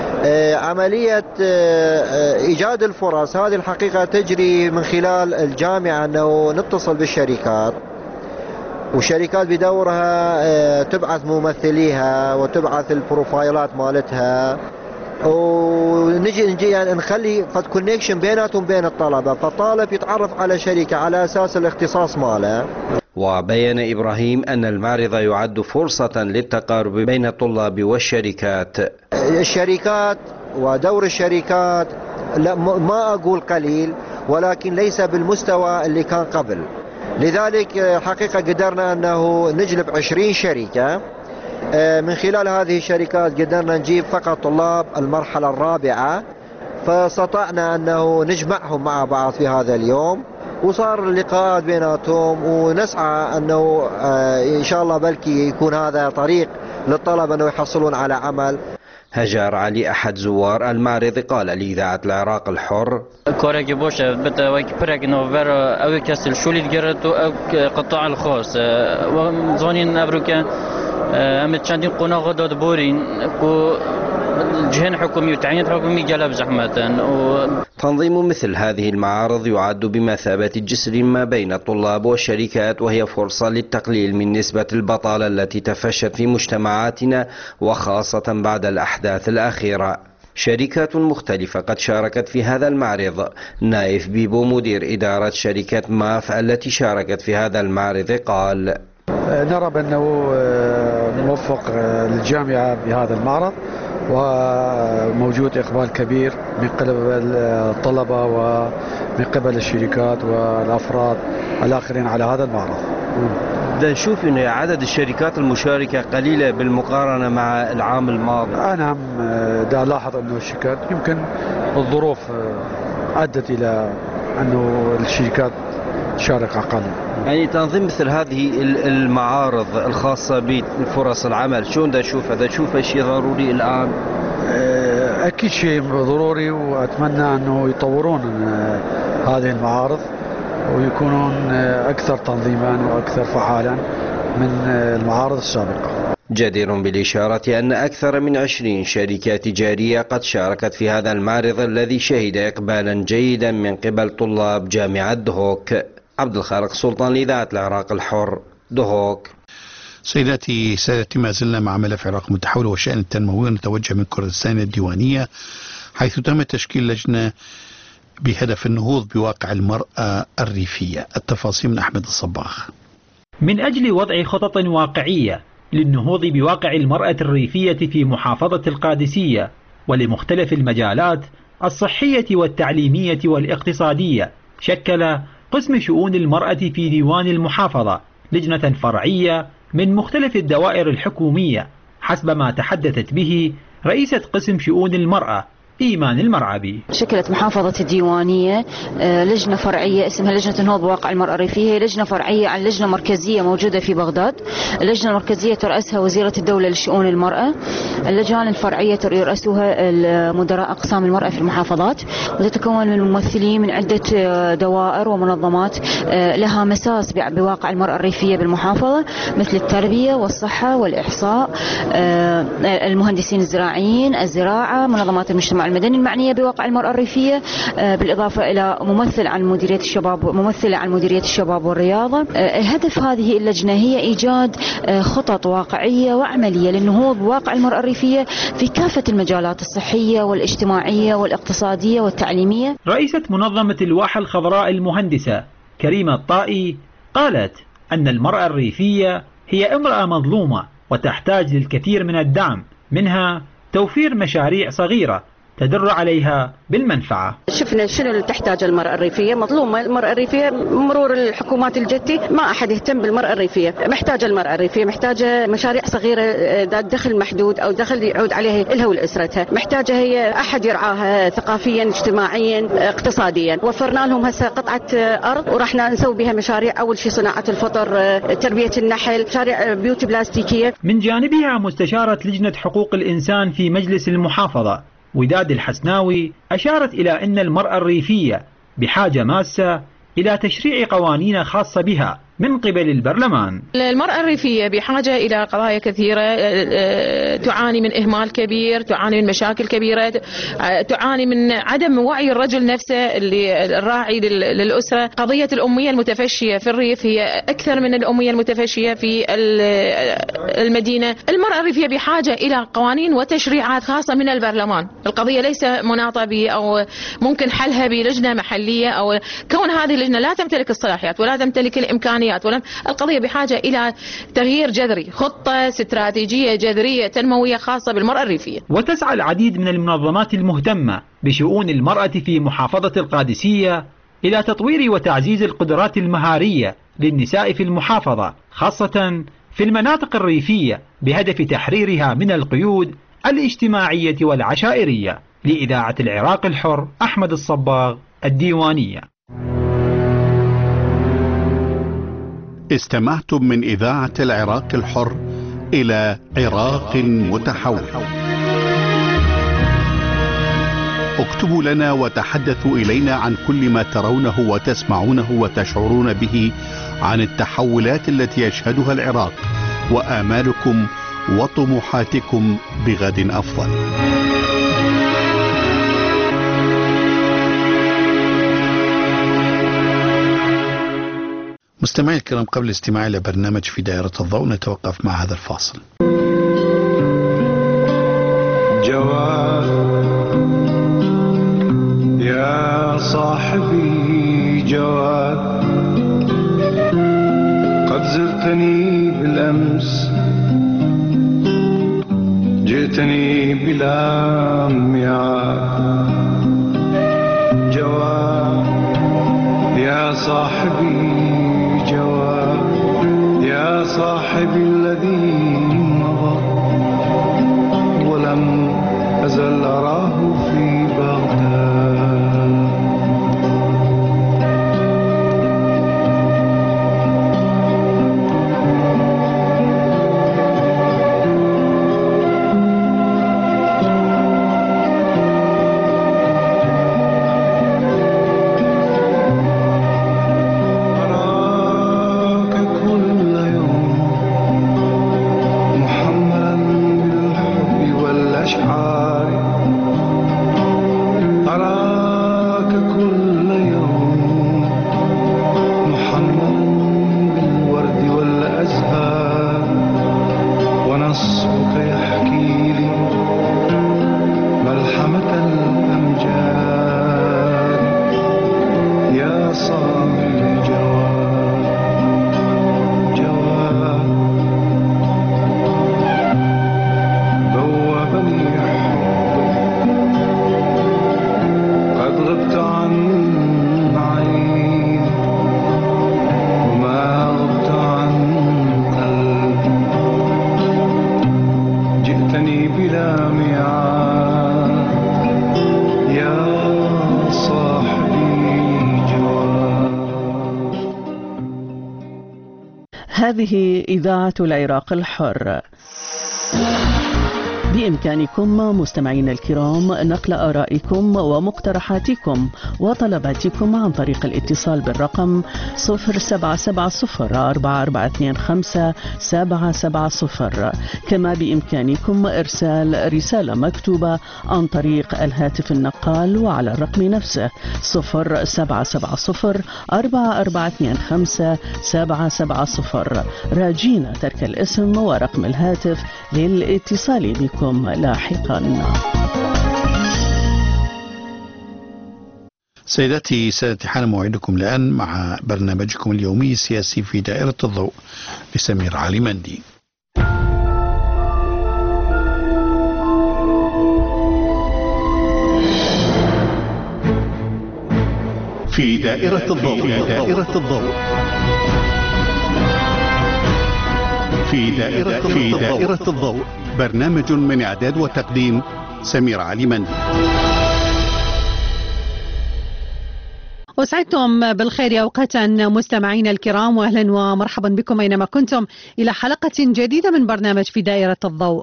عملية إيجاد الفرص هذه الحقيقة تجري من خلال الجامعة، أنه نتصل بالشركات والشركات بدورها تبعث ممثليها وتبعث البروفايلات مالتها، ونجي نجي يعني نخلي قد كونكشن بيناتهم بين الطلبة، فالطالب يتعرف على شركة على أساس الاختصاص ماله. وبين إبراهيم أن المعرض يعد فرصة للتقارب بين الطلاب والشركات. الشركات ودور الشركات لا ما أقول قليل، ولكن ليس بالمستوى اللي كان قبل، لذلك حقيقة قدرنا أنه نجلب عشرين شركة. من خلال هذه الشركات قدرنا نجيب فقط طلاب المرحلة الرابعة، فاستطعنا أنه نجمعهم مع بعض في هذا اليوم، وصار اللقاءات بيناتهم، ونسعى أنه إن شاء الله بلكي يكون هذا طريق للطلبة أنه يحصلون على عمل. هجار علي أحد زوار المعرض قال لإذاعة العراق الحر كورك بوشة بتوك برك نوفر أو كسل شولي الجرتو أو قطاع الخاص وزونين أبروكا أمد شاندين قنا غداد بورين كو جهن حكومي وتعيين حكومي جلب زحمة. تنظيم مثل هذه المعارض يعد بمثابة جسر ما بين الطلاب والشركات، وهي فرصة للتقليل من نسبة البطالة التي تفشت في مجتمعاتنا وخاصة بعد الأحداث الأخيرة. شركات مختلفة قد شاركت في هذا المعرض. نايف بيبو مدير إدارة شركة ماف التي شاركت في هذا المعرض قال: نرى بأنه موفق للجامعة بهذا المعرض، وموجود إقبال كبير من قبل الطلبة ومن قبل الشركات والأفراد الآخرين على هذا المعرض. بدنا نشوف أن عدد الشركات المشاركة قليلة بالمقارنة مع العام الماضي. أنا دا لاحظ أنه الشركات يمكن الظروف أدت إلى أنه الشركات تشارك أقل. يعني تنظيم مثل هذه المعارض الخاصة بفرص العمل شلون دا نشوف هذا؟ نشوفه شيء ضروري الآن؟ أكيد شيء ضروري، وأتمنى أنه يطورون هذه المعارض ويكونون أكثر تنظيما وأكثر فعالا من المعارض السابقة. جدير بالإشارة أن أكثر من عشرين شركة تجارية قد شاركت في هذا المعرض الذي شهد إقبالا جيدا من قبل طلاب جامعة دهوك. عبد الخالق سلطان لإذاعة العراق الحر، دهوك. سيداتي سادتي، ما زلنا مع ملف العراق المتحول والشأن التنموي، ونتوجه من كردستان الديوانية، حيث تم تشكيل لجنة بهدف النهوض بواقع المرأة الريفية. التفاصيل من أحمد الصباغ. من أجل وضع خطط واقعية للنهوض بواقع المرأة الريفية في محافظة القادسية ولمختلف المجالات الصحية والتعليمية والاقتصادية، شكل قسم شؤون المرأة في ديوان المحافظة لجنة فرعية من مختلف الدوائر الحكومية، حسب ما تحدثت به رئيسة قسم شؤون المرأة إيمان المرعبي. شكلت محافظة الديوانية لجنة فرعية اسمها لجنة النهوض بواقع المرأة الريفية. هي لجنة فرعية عن لجنة مركزية موجودة في بغداد. اللجنة المركزية ترأسها وزيرة الدولة لشؤون المرأة. اللجان الفرعية يرأسها مدراء أقسام المرأة في المحافظات، وتتكون من ممثلين من عدة دوائر ومنظمات لها مساس بواقع المرأة الريفية بالمحافظة، مثل التربية والصحة والإحصاء، المهندسين الزراعيين، الزراعة، منظمات المجتمع المدني المعنية بواقع المرأة الريفية، بالإضافة إلى ممثل عن مديرية الشباب ممثلة عن مديرية الشباب والرياضة. الهدف هذه اللجنة هي إيجاد خطط واقعية وعملية للنهوض بواقع المرأة الريفية في كافة المجالات الصحية والاجتماعية والاقتصادية والتعليمية. رئيسة منظمة الواحة الخضراء المهندسة كريمة الطائي قالت أن المرأة الريفية هي امرأة مظلومة وتحتاج للكثير من الدعم، منها توفير مشاريع صغيرة تدر عليها بالمنفعة. شفنا شنو اللي تحتاج المرأة الريفية، مظلومة المرأة الريفية، مرور الحكومات الجتي ما أحد يهتم بالمرأة الريفية. محتاجة المرأة الريفية، محتاجة مشاريع صغيرة ذات دخل محدود أو دخل يعود عليها إلها ولأسرتها، محتاجة هي أحد يرعاها ثقافيا اجتماعيا اقتصاديا. وفرنا لهم هسه قطعة أرض وراح نسوي بها مشاريع، أول شيء صناعة الفطر، تربية النحل، مشاريع بيوت بلاستيكية. من جانبها مستشارة لجنة حقوق الإنسان في مجلس المحافظة وداد الحسناوي أشارت إلى أن المرأة الريفية بحاجة ماسة إلى تشريع قوانين خاصة بها من قبل البرلمان. المرأة الريفية بحاجة إلى قضايا كثيرة، تعاني من إهمال كبير، تعاني من مشاكل كبيرة، تعاني من عدم وعي الرجل نفسه اللي الراعي للأسرة. قضية الأمية المتفشية في الريف هي أكثر من الأمية المتفشية في المدينة. المرأة الريفية بحاجة إلى قوانين وتشريعات خاصة من البرلمان. القضية ليس مناطة ب أو ممكن حلها بلجنة محلية، أو كون هذه اللجنة لا تمتلك الصلاحيات ولا تمتلك الإمكانيات. ولم القضية بحاجة إلى تغيير جذري، خطة استراتيجية جذرية تنموية خاصة بالمرأة الريفية. وتسعى العديد من المنظمات المهتمة بشؤون المرأة في محافظة القادسية إلى تطوير وتعزيز القدرات المهارية للنساء في المحافظة، خاصة في المناطق الريفية، بهدف تحريرها من القيود الاجتماعية والعشائرية. لإذاعة العراق الحر، أحمد الصباغ، الديوانية. استمعتم من إذاعة العراق الحر إلى عراق متحول. اكتبوا لنا وتحدثوا إلينا عن كل ما ترونه وتسمعونه وتشعرون به عن التحولات التي يشهدها العراق وآمالكم وطموحاتكم بغد أفضل. مستمعي الكرام، قبل الاستماع إلى برنامج في دائرة الضوء نتوقف مع هذا الفاصل. جواد يا صاحبي جواد، قد زرتني بالأمس، جئتني بلا ميعاد. جواد يا صاحبي جواد، يا صاحبي الذي مضى ولم أزل أراه في بغداد. هذه إذاعة العراق الحر. بإمكانكم مستمعين الكرام نقل آرائكم ومقترحاتكم وطلباتكم عن طريق الاتصال بالرقم صفر سبعة سبعة صفر أربعة أربعة اثنين خمسة سبعة سبعة صفر. كما بإمكانكم إرسال رسالة مكتوبة عن طريق الهاتف النقال وعلى الرقم نفسه صفر سبعة سبعة صفر أربعة أربعة اثنين خمسة سبعة سبعة صفر، راجين ترك الاسم ورقم الهاتف للاتصال بكم لاحقا. سيداتي سادتي، حان موعدكم الآن مع برنامجكم اليومي السياسي في دائرة الضوء لسمير علي مندي. دائرة الضوء في دائرة الضوء في دائرة في دائرة الضوء برنامج من إعداد وتقديم سمير علي مندي. وسعدتم بالخير أوقاتا مستمعينا الكرام، وأهلا ومرحبا بكم أينما كنتم إلى حلقة جديدة من برنامج في دائرة الضوء.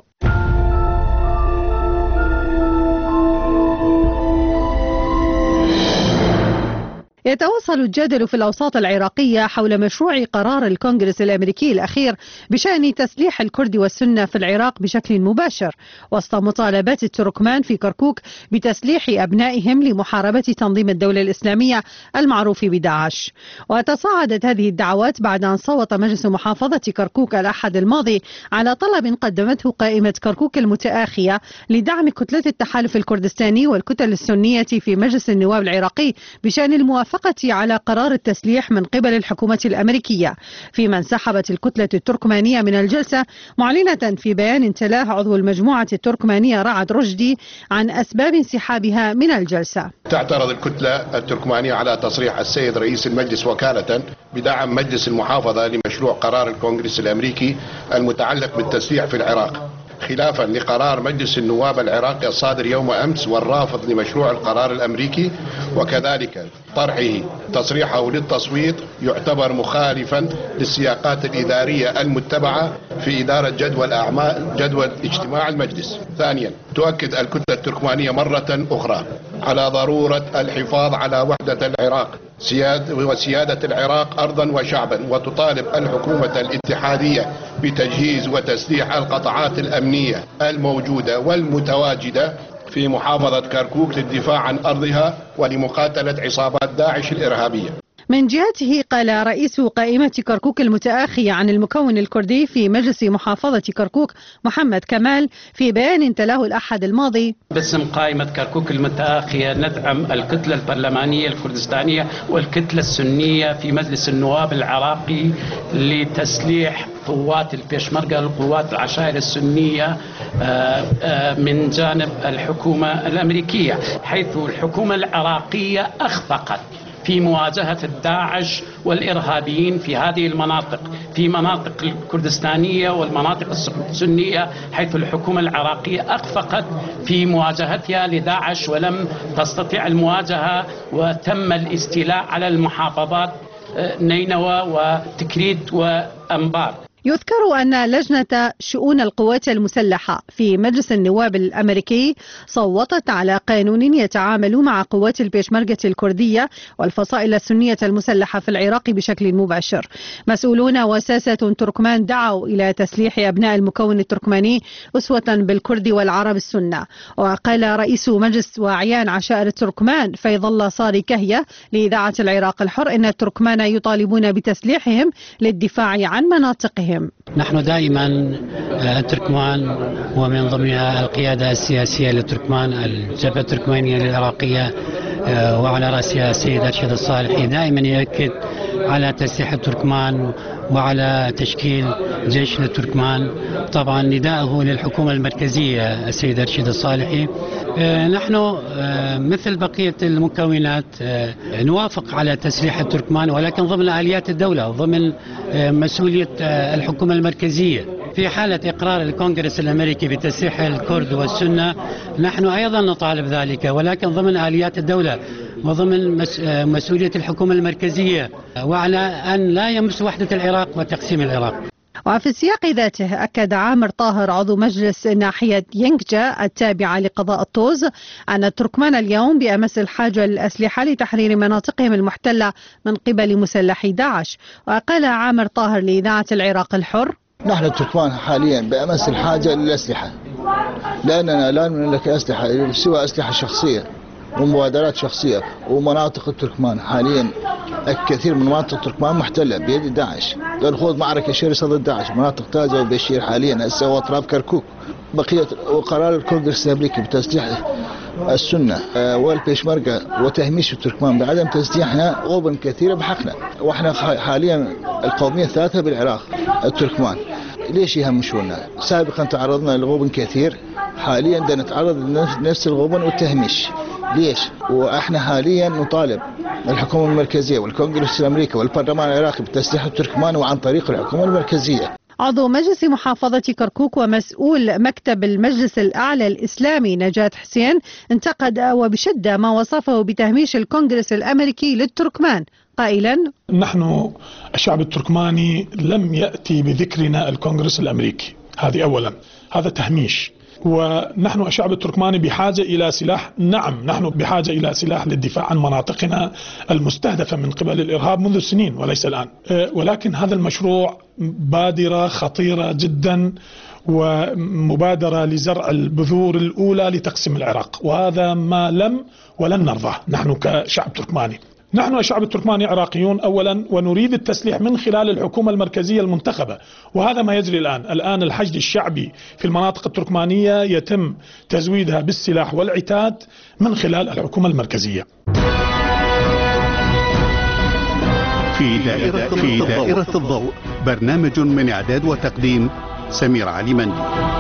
يتواصل الجدل في الأوساط العراقية حول مشروع قرار الكونغرس الأمريكي الأخير بشأن تسليح الكرد والسنة في العراق بشكل مباشر، وسط مطالبات التركمان في كركوك بتسليح أبنائهم لمحاربة تنظيم الدولة الإسلامية المعروف بداعش. وتصاعدت هذه الدعوات بعد أن صوت مجلس محافظة كركوك الأحد الماضي على طلب قدمته قائمة كركوك المتآخية لدعم كتلة التحالف الكردستاني والكتل السنية في مجلس النواب العراقي بشأن الموافقة على قرار التسليح من قبل الحكومة الأمريكية، فيما انسحبت الكتلة التركمانية من الجلسة معلنة في بيان تلاه عضو المجموعة التركمانية رعد رشدي عن أسباب انسحابها من الجلسة. تعترض الكتلة التركمانية على تصريح السيد رئيس المجلس وكالة بدعم مجلس المحافظة لمشروع قرار الكونغرس الأمريكي المتعلق بالتسليح في العراق، خلافا لقرار مجلس النواب العراقي الصادر يوم أمس والرافض لمشروع القرار الأمريكي، وكذلك طرحه تصريحه للتصويت يعتبر مخالفا للسياقات الإدارية المتبعة في إدارة جدول أعمال جدول اجتماع المجلس. ثانيا، تؤكد الكتلة التركمانية مرة أخرى على ضرورة الحفاظ على وحدة العراق وسيادة العراق أرضا وشعبا، وتطالب الحكومة الاتحادية بتجهيز وتسليح القطاعات الأمنية الموجودة والمتواجدة في محافظة كركوك للدفاع عن أرضها ولمقاتلة عصابات داعش الإرهابية. من جهته قال رئيس قائمة كركوك المتآخية عن المكون الكردي في مجلس محافظة كركوك محمد كمال في بيان تلاه الأحد الماضي: باسم قائمة كركوك المتآخية ندعم الكتلة البرلمانية الكردستانية والكتلة السنية في مجلس النواب العراقي لتسليح قوات البيشمركة القوات العشائر السنية من جانب الحكومة الأمريكية، حيث الحكومة العراقية أخفقت في مواجهة الداعش والإرهابيين في هذه المناطق، في مناطق الكردستانية والمناطق السنية، حيث الحكومة العراقية أخفقت في مواجهتها لداعش ولم تستطيع المواجهة، وتم الاستيلاء على المحافظات نينوى وتكريت وأنبار. يذكر أن لجنة شؤون القوات المسلحة في مجلس النواب الأمريكي صوتت على قانون يتعامل مع قوات البيشمركة الكردية والفصائل السنية المسلحة في العراق بشكل مباشر. مسؤولون وساسة تركمان دعوا إلى تسليح أبناء المكون التركماني أسوة بالكرد والعرب السنة. وقال رئيس مجلس وأعيان عشائر التركمان فيض الله صاري كهية لإذاعة العراق الحر إن التركمان يطالبون بتسليحهم للدفاع عن مناطقهم. نحن دائما التركمان ومن ضمنها القيادة السياسية للتركمان الجبهة التركمانية العراقية وعلى رأسها السيد أرشد الصالحي دائما يؤكد على تسليح التركمان وعلى تشكيل جيش للتركمان. طبعا نداءه للحكومة المركزية السيد أرشد الصالحي. نحن مثل بقية المكونات نوافق على تسليح التركمان، ولكن ضمن آليات الدولة وضمن مسؤولية الحكومة المركزية. في حالة إقرار الكونغرس الأمريكي بتسليح الكرد والسنة نحن أيضا نطالب ذلك، ولكن ضمن آليات الدولة وضمن مسؤولية الحكومة المركزية، وعلى أن لا يمس وحدة العراق وتقسيم العراق. وفي السياق ذاته أكد عامر طاهر عضو مجلس ناحية ينكجا التابعة لقضاء الطوز أن التركمان اليوم بأمس الحاجة للأسلحة لتحرير مناطقهم المحتلة من قبل مسلحي داعش. وقال عامر طاهر لإذاعة العراق الحر: نحن التركمان حاليا بأمس الحاجة للأسلحة، لأننا لا نملك أسلحة سوى أسلحة شخصية ومبادرات شخصية. ومناطق التركمان حاليا الكثير من مناطق التركمان محتلة بيد داعش، لنخوض معركة شرسة ضد داعش. مناطق تازة وبشير حاليا هسه وأطراف كركوك. بقية وقرار الكونغرس الأمريكي بتسليح السنة والبيشمركة وتهميش التركمان بعدم تسليحنا غبن كثيرة بحقنا. واحنا حاليا القومية الثالثة بالعراق التركمان. ليش يهمشونا؟ سابقا تعرضنا لغبن كثير، حاليا بدنا نتعرض لنفس الغبن والتهميش. ليش؟ واحنا حاليا نطالب الحكومة المركزية والكونغرس الأمريكي والبرلمان العراقي بتسليح التركمان وعن طريق الحكومة المركزية. عضو مجلس محافظة كركوك ومسؤول مكتب المجلس الأعلى الإسلامي نجاة حسين انتقد وبشدة ما وصفه بتهميش الكونغرس الأمريكي للتركمان قائلا: نحن الشعب التركماني لم يأتي بذكرنا الكونغرس الأمريكي، هذه أولا، هذا تهميش. ونحن الشعب التركماني بحاجة إلى سلاح، نعم نحن بحاجة إلى سلاح للدفاع عن مناطقنا المستهدفة من قبل الإرهاب منذ سنين وليس الآن، ولكن هذا المشروع بادرة خطيرة جدا ومبادرة لزرع البذور الأولى لتقسيم العراق، وهذا ما لم ولن نرضاه نحن كشعب تركماني. نحن الشعب التركماني عراقيون أولا، ونريد التسليح من خلال الحكومة المركزية المنتخبة، وهذا ما يجري الآن. الآن الحشد الشعبي في المناطق التركمانية يتم تزويدها بالسلاح والعتاد من خلال الحكومة المركزية. في دائرة, في دائرة الضوء، برنامج من إعداد وتقديم سمير علي مندي.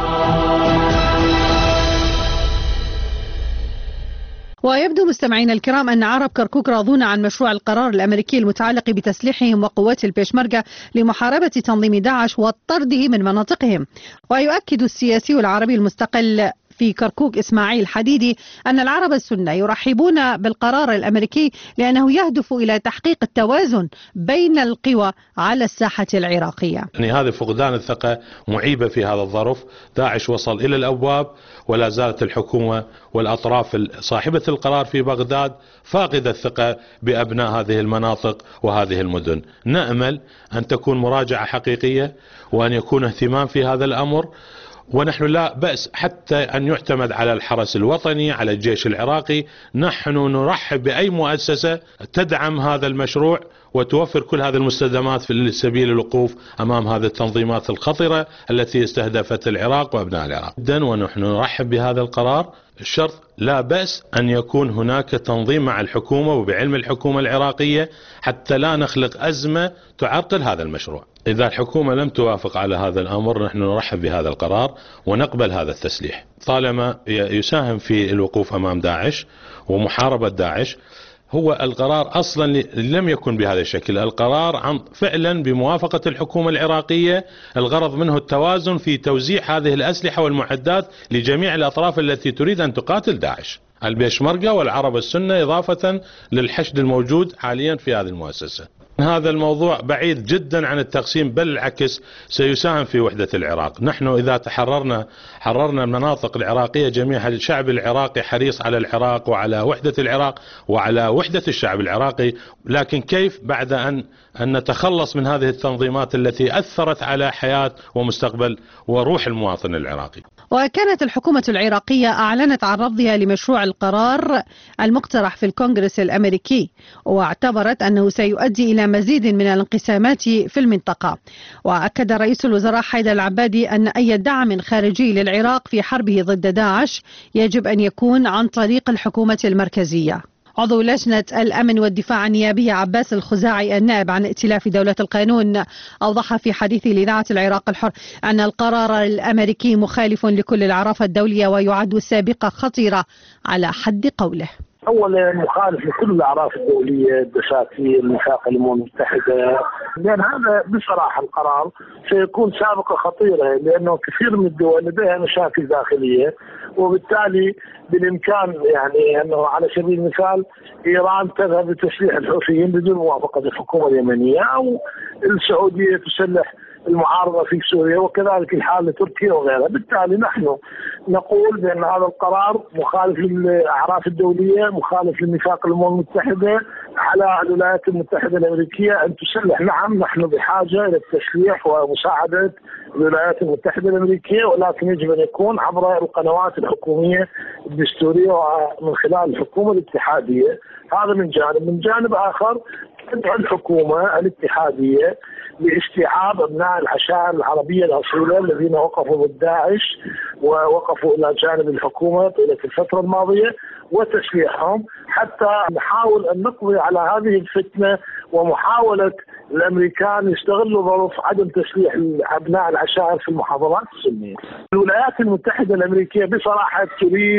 ويبدو مستمعينا الكرام أن عرب كركوك راضون عن مشروع القرار الأمريكي المتعلق بتسليحهم وقوات البيشمركة لمحاربة تنظيم داعش وطرده من مناطقهم. ويؤكد السياسي العربي المستقل في كركوك إسماعيل حديدي أن العرب السنة يرحبون بالقرار الأمريكي لأنه يهدف إلى تحقيق التوازن بين القوى على الساحة العراقية. يعني هذا فقدان الثقة معيبة في هذا الظرف. داعش وصل إلى الأبواب ولا زالت الحكومة والأطراف صاحبة القرار في بغداد فاقدة الثقة بأبناء هذه المناطق وهذه المدن. نأمل أن تكون مراجعة حقيقية وأن يكون اهتمام في هذا الأمر، ونحن لا بأس حتى أن يعتمد على الحرس الوطني، على الجيش العراقي. نحن نرحب بأي مؤسسة تدعم هذا المشروع وتوفر كل هذه المستلزمات في سبيل الوقوف أمام هذه التنظيمات الخطرة التي استهدفت العراق وأبناء العراق. ونحن نرحب بهذا القرار. الشرط لا بأس أن يكون هناك تنظيم مع الحكومة وبعلم الحكومة العراقية حتى لا نخلق أزمة تعرقل هذا المشروع. إذا الحكومة لم توافق على هذا الأمر نحن نرحب بهذا القرار ونقبل هذا التسليح طالما يساهم في الوقوف أمام داعش ومحاربة داعش. هو القرار أصلا لم يكن بهذا الشكل، القرار عن فعلا بموافقة الحكومة العراقية، الغرض منه التوازن في توزيع هذه الأسلحة والمعدات لجميع الأطراف التي تريد أن تقاتل داعش، البيشمركة والعرب السنة، إضافة للحشد الموجود حاليا في هذه المؤسسة. هذا الموضوع بعيد جدا عن التقسيم، بل العكس سيساهم في وحدة العراق. نحن إذا تحررنا حررنا المناطق العراقية جميعها، الشعب العراقي حريص على العراق وعلى وحدة العراق وعلى وحدة الشعب العراقي، لكن كيف بعد أن أن نتخلص من هذه التنظيمات التي أثرت على حياة ومستقبل وروح المواطن العراقي. وكانت الحكومة العراقية أعلنت عن رفضها لمشروع القرار المقترح في الكونغرس الأمريكي، واعتبرت أنه سيؤدي إلى مزيد من الانقسامات في المنطقة. وأكد رئيس الوزراء حيدر العبادي أن أي دعم خارجي للعراق في حربه ضد داعش يجب أن يكون عن طريق الحكومة المركزية. عضو لجنة الأمن والدفاع النيابية عباس الخزاعي النائب عن ائتلاف دولة القانون أوضح في حديثه لإذاعة العراق الحر أن القرار الأمريكي مخالف لكل العرافة الدولية ويعد سابقة خطيرة على حد قوله. أولا مخالف لكل الأعراف الدولية، الدساتير، الميثاق الأمم المتحدة، لأن هذا بصراحة القرار سيكون سابقة خطيرة، لأنه كثير من الدول لديها مشاكل داخلية، وبالتالي بالإمكان يعني أنه على سبيل المثال إيران تذهب لتسليح الحوثيين بدون موافقة الحكومة اليمنية، أو السعودية تسلح المعارضة في سوريا، وكذلك الحال لتركيا وغيرها. بالتالي نحن نقول بأن هذا القرار مخالف للأعراف الدولية، مخالف لميثاق الأمم المتحدة، على الولايات المتحدة الأمريكية أن تسلح. نعم نحن بحاجة إلى التسليح ومساعدة الولايات المتحدة الأمريكية، ولكن يجب أن يكون عبر القنوات الحكومية الدستورية ومن خلال الحكومة الاتحادية. هذا من جانب. من جانب آخر تدعو الحكومة الاتحادية لاستيعاب أبناء العشائر العربية الأصيلة الذين وقفوا ضد داعش ووقفوا إلى جانب الحكومة طيلة الفترة الماضية وتسليحهم، حتى نحاول أن نقضي على هذه الفتنة ومحاولة الأمريكان يستغلوا ظروف عدم تسليح أبناء العشائر في المحافظات السنية. الولايات المتحدة الأمريكية بصراحة تريد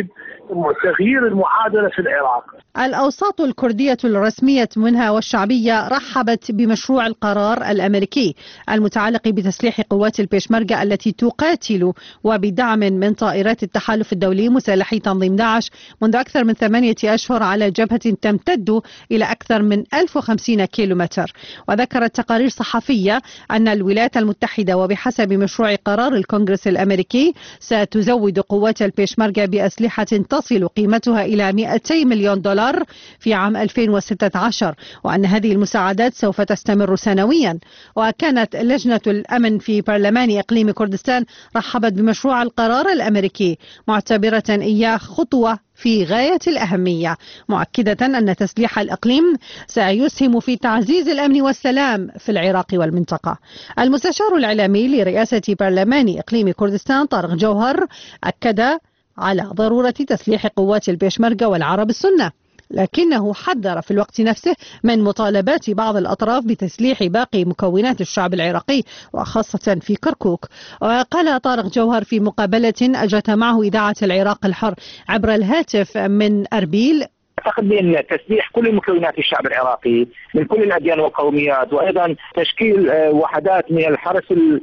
تغيير المعادلة في العراق. الأوساط الكردية الرسمية منها والشعبية رحبت بمشروع القرار الأمريكي المتعلق بتسليح قوات البيشمركة التي تقاتل وبدعم من طائرات التحالف الدولي مسلحي تنظيم داعش منذ أكثر من ثمانية أشهر على جبهة تمتد إلى أكثر من ألف وخمسين كيلومتر. وذكرت تقارير صحفية أن الولايات المتحدة وبحسب مشروع قرار الكونغرس الأمريكي ستزود قوات البيشمركة بأسلحة تصل قيمتها إلى مئتي مليون دولار في عام ألفين وستة عشر، وأن هذه المساعدات سوف تستمر سنويا. وكانت لجنة الأمن في برلمان إقليم كردستان رحبت بمشروع القرار الأمريكي معتبرة إياه خطوة في غاية الأهمية، مؤكدة أن تسليح الإقليم سيسهم في تعزيز الأمن والسلام في العراق والمنطقة. المستشار الإعلامي لرئاسة برلمان إقليم كردستان طارق جوهر أكد على ضرورة تسليح قوات البيشمركة والعرب السنة، لكنه حذر في الوقت نفسه من مطالبات بعض الأطراف بتسليح باقي مكونات الشعب العراقي وخاصة في كركوك. وقال طارق جوهر في مقابلة أجرت معه إذاعة العراق الحر عبر الهاتف من أربيل: أعتقد بأن تسليح كل مكونات الشعب العراقي من كل الأديان والقوميات، وأيضا تشكيل وحدات من الحرس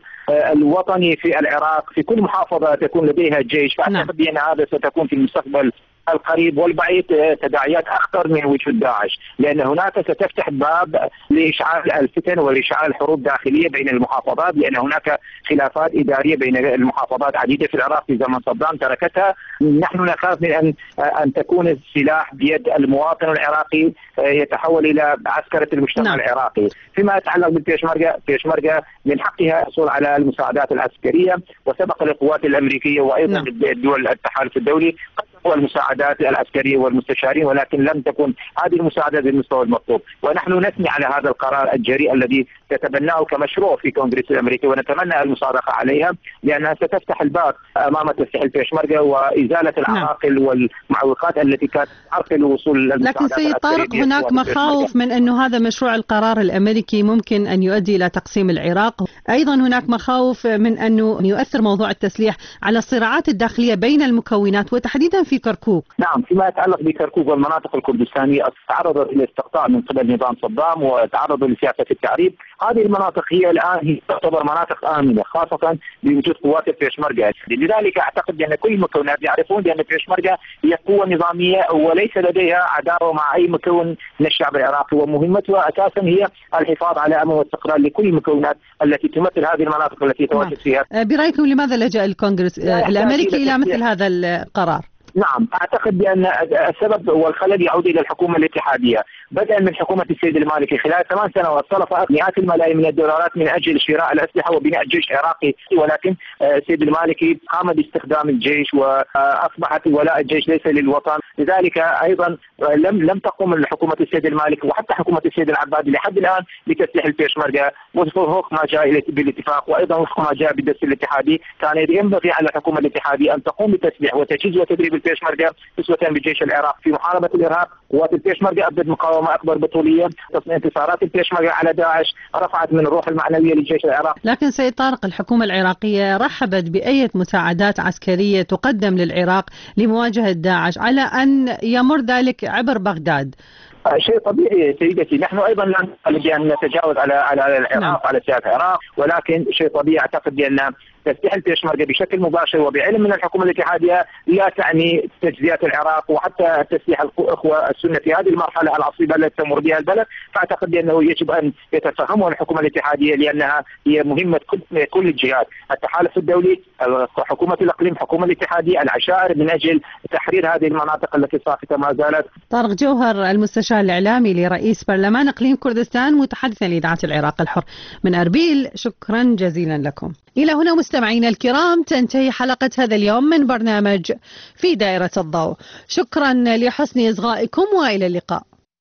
الوطني في العراق في كل محافظة تكون لديها جيش، فأعتقد بأن هذا ستكون في المستقبل القريب والبعيد تداعيات أخطر من وجود داعش، لأن هناك ستفتح باب لإشعال الفتن ولإشعال الحروب داخلية بين المحافظات، لأن هناك خلافات إدارية بين المحافظات عديدة في العراق في زمن صدام تركتها. نحن نخاف من أن أن تكون السلاح بيد المواطن العراقي يتحول إلى عسكرة المجتمع نعم. العراقي. فيما يتعلق بالبيشمركة، بيشمركة من حقها الحصول على المساعدات العسكرية، وسبق القوات الأمريكية وأيضا نعم. الدول التحالف الدولي والمساعدات العسكرية والمستشارين، ولكن لم تكن هذه المساعدات بالمستوى المطلوب. ونحن نثني على هذا القرار الجريء الذي تتبناه كمشروع في كونغرس الأمريكي، ونتمنى المصادقة عليها لأنها ستفتح الباب أمام تسليح البيشمركة وإزالة العراقل والمعوقات التي كانت تعرقل وصول المساعدات. لكن سيد طارق، هناك مخاوف من أن هذا مشروع القرار الأمريكي ممكن أن يؤدي إلى تقسيم العراق. أيضا هناك مخاوف من أنه يؤثر موضوع التسليح على الصراعات الداخلية بين المكونات وتحديدا في كركوك. نعم، فيما يتعلق بكركوك والمناطق الكردستانية تعرضت إلى استقطاع من قبل نظام صدام وتعرضوا لسياسة التعريب. هذه المناطق هي الآن هي تعتبر مناطق آمنة خاصة بوجود قوات البيشمركة، لذلك أعتقد بأن كل المكونات يعرفون بأن البيشمركة هي قوة نظامية وليس لديها عداوة مع أي مكون من الشعب العراقي، ومهمتها أساسا هي الحفاظ على أمن واستقرار لكل المكونات التي تمثل هذه المناطق التي تواجد فيها. برأيكم لماذا لجأ الكونغرس الأمريكي إلى مثل هذا القرار؟ نعم، أعتقد بأن السبب والخلل يعود إلى الحكومة الاتحادية، بدءا من حكومة السيد المالكي خلال ثمان سنوات صرفت مئات الملايين من الدولارات من أجل شراء الأسلحة وبناء جيش عراقي، ولكن السيد المالكي قام باستخدام الجيش وأصبحت ولاء الجيش ليس للوطن. لذلك أيضا لم لم تقم حكومة السيد المالكي وحتى حكومة السيد العبادي لحد الآن بتسليح البيشمركة وفق ما جاء بالاتفاق، وأيضا وفق ما جاء بالدستور الاتحادي. كان ينبغي على الحكومة الاتحادية أن تقوم بتسليح وتجهيز وتدريب البيشمركة أسوة بالجيش العراقي في محاربة الإرهاب. قوات البيشمركة أبدت مقاومة أكبر بطولية، انتصارات البيشمركة على داعش رفعت من الروح المعنوية للجيش العراقي. لكن سيد طارق، الحكومة العراقية رحبت بأي مساعدات عسكرية تقدم للعراق لمواجهة داعش على أن يمر ذلك عبر بغداد. شيء طبيعي سيدتي، نحن ايضا لا نطالب بان نتجاوز على على العراق نعم. على سياسه العراق، ولكن شيء طبيعي اعتقد بان تسليح البيشمركة بشكل مباشر وبعلم من الحكومة الاتحادية لا تعني تجزئة العراق وحتى تسليح الأخوة السنة في هذه المرحلة العصيبة التي تمر بها البلد. فأعتقد بأنه يجب أن يتفهمها الحكومة الاتحادية لأنها هي مهمة كل كل الجهات، التحالف الدولي، حكومة الإقليم، حكومة الاتحادية، العشائر، من أجل تحرير هذه المناطق التي ساقطة ما زالت. طارق جوهر، المستشار الإعلامي لرئيس برلمان إقليم كردستان، متحدثا لإذاعة العراق الحر من أربيل، شكرا جزيلا لكم. إلى هنا مستمعينا الكرام تنتهي حلقة هذا اليوم من برنامج في دائرة الضوء. شكرا لحسن إصغائكم وإلى اللقاء.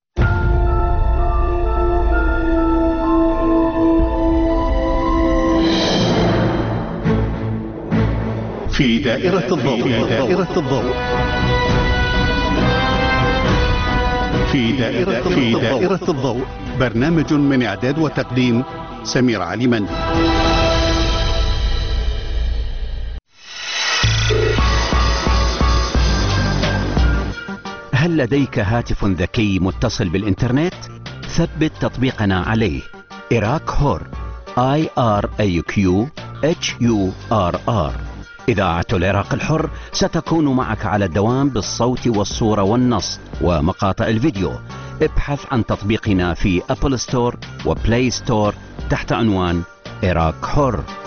في دائرة الضوء في دائرة الضوء في دائرة في دائرة الضوء، برنامج من إعداد وتقديم سمير علي مندي. هل لديك هاتف ذكي متصل بالإنترنت؟ ثبت تطبيقنا عليه. إيراك حر I R A Q H U R R. إذاعة العراق الحر ستكون معك على الدوام بالصوت والصورة والنص ومقاطع الفيديو. ابحث عن تطبيقنا في أبل ستور وبلاي ستور تحت عنوان عراق حر.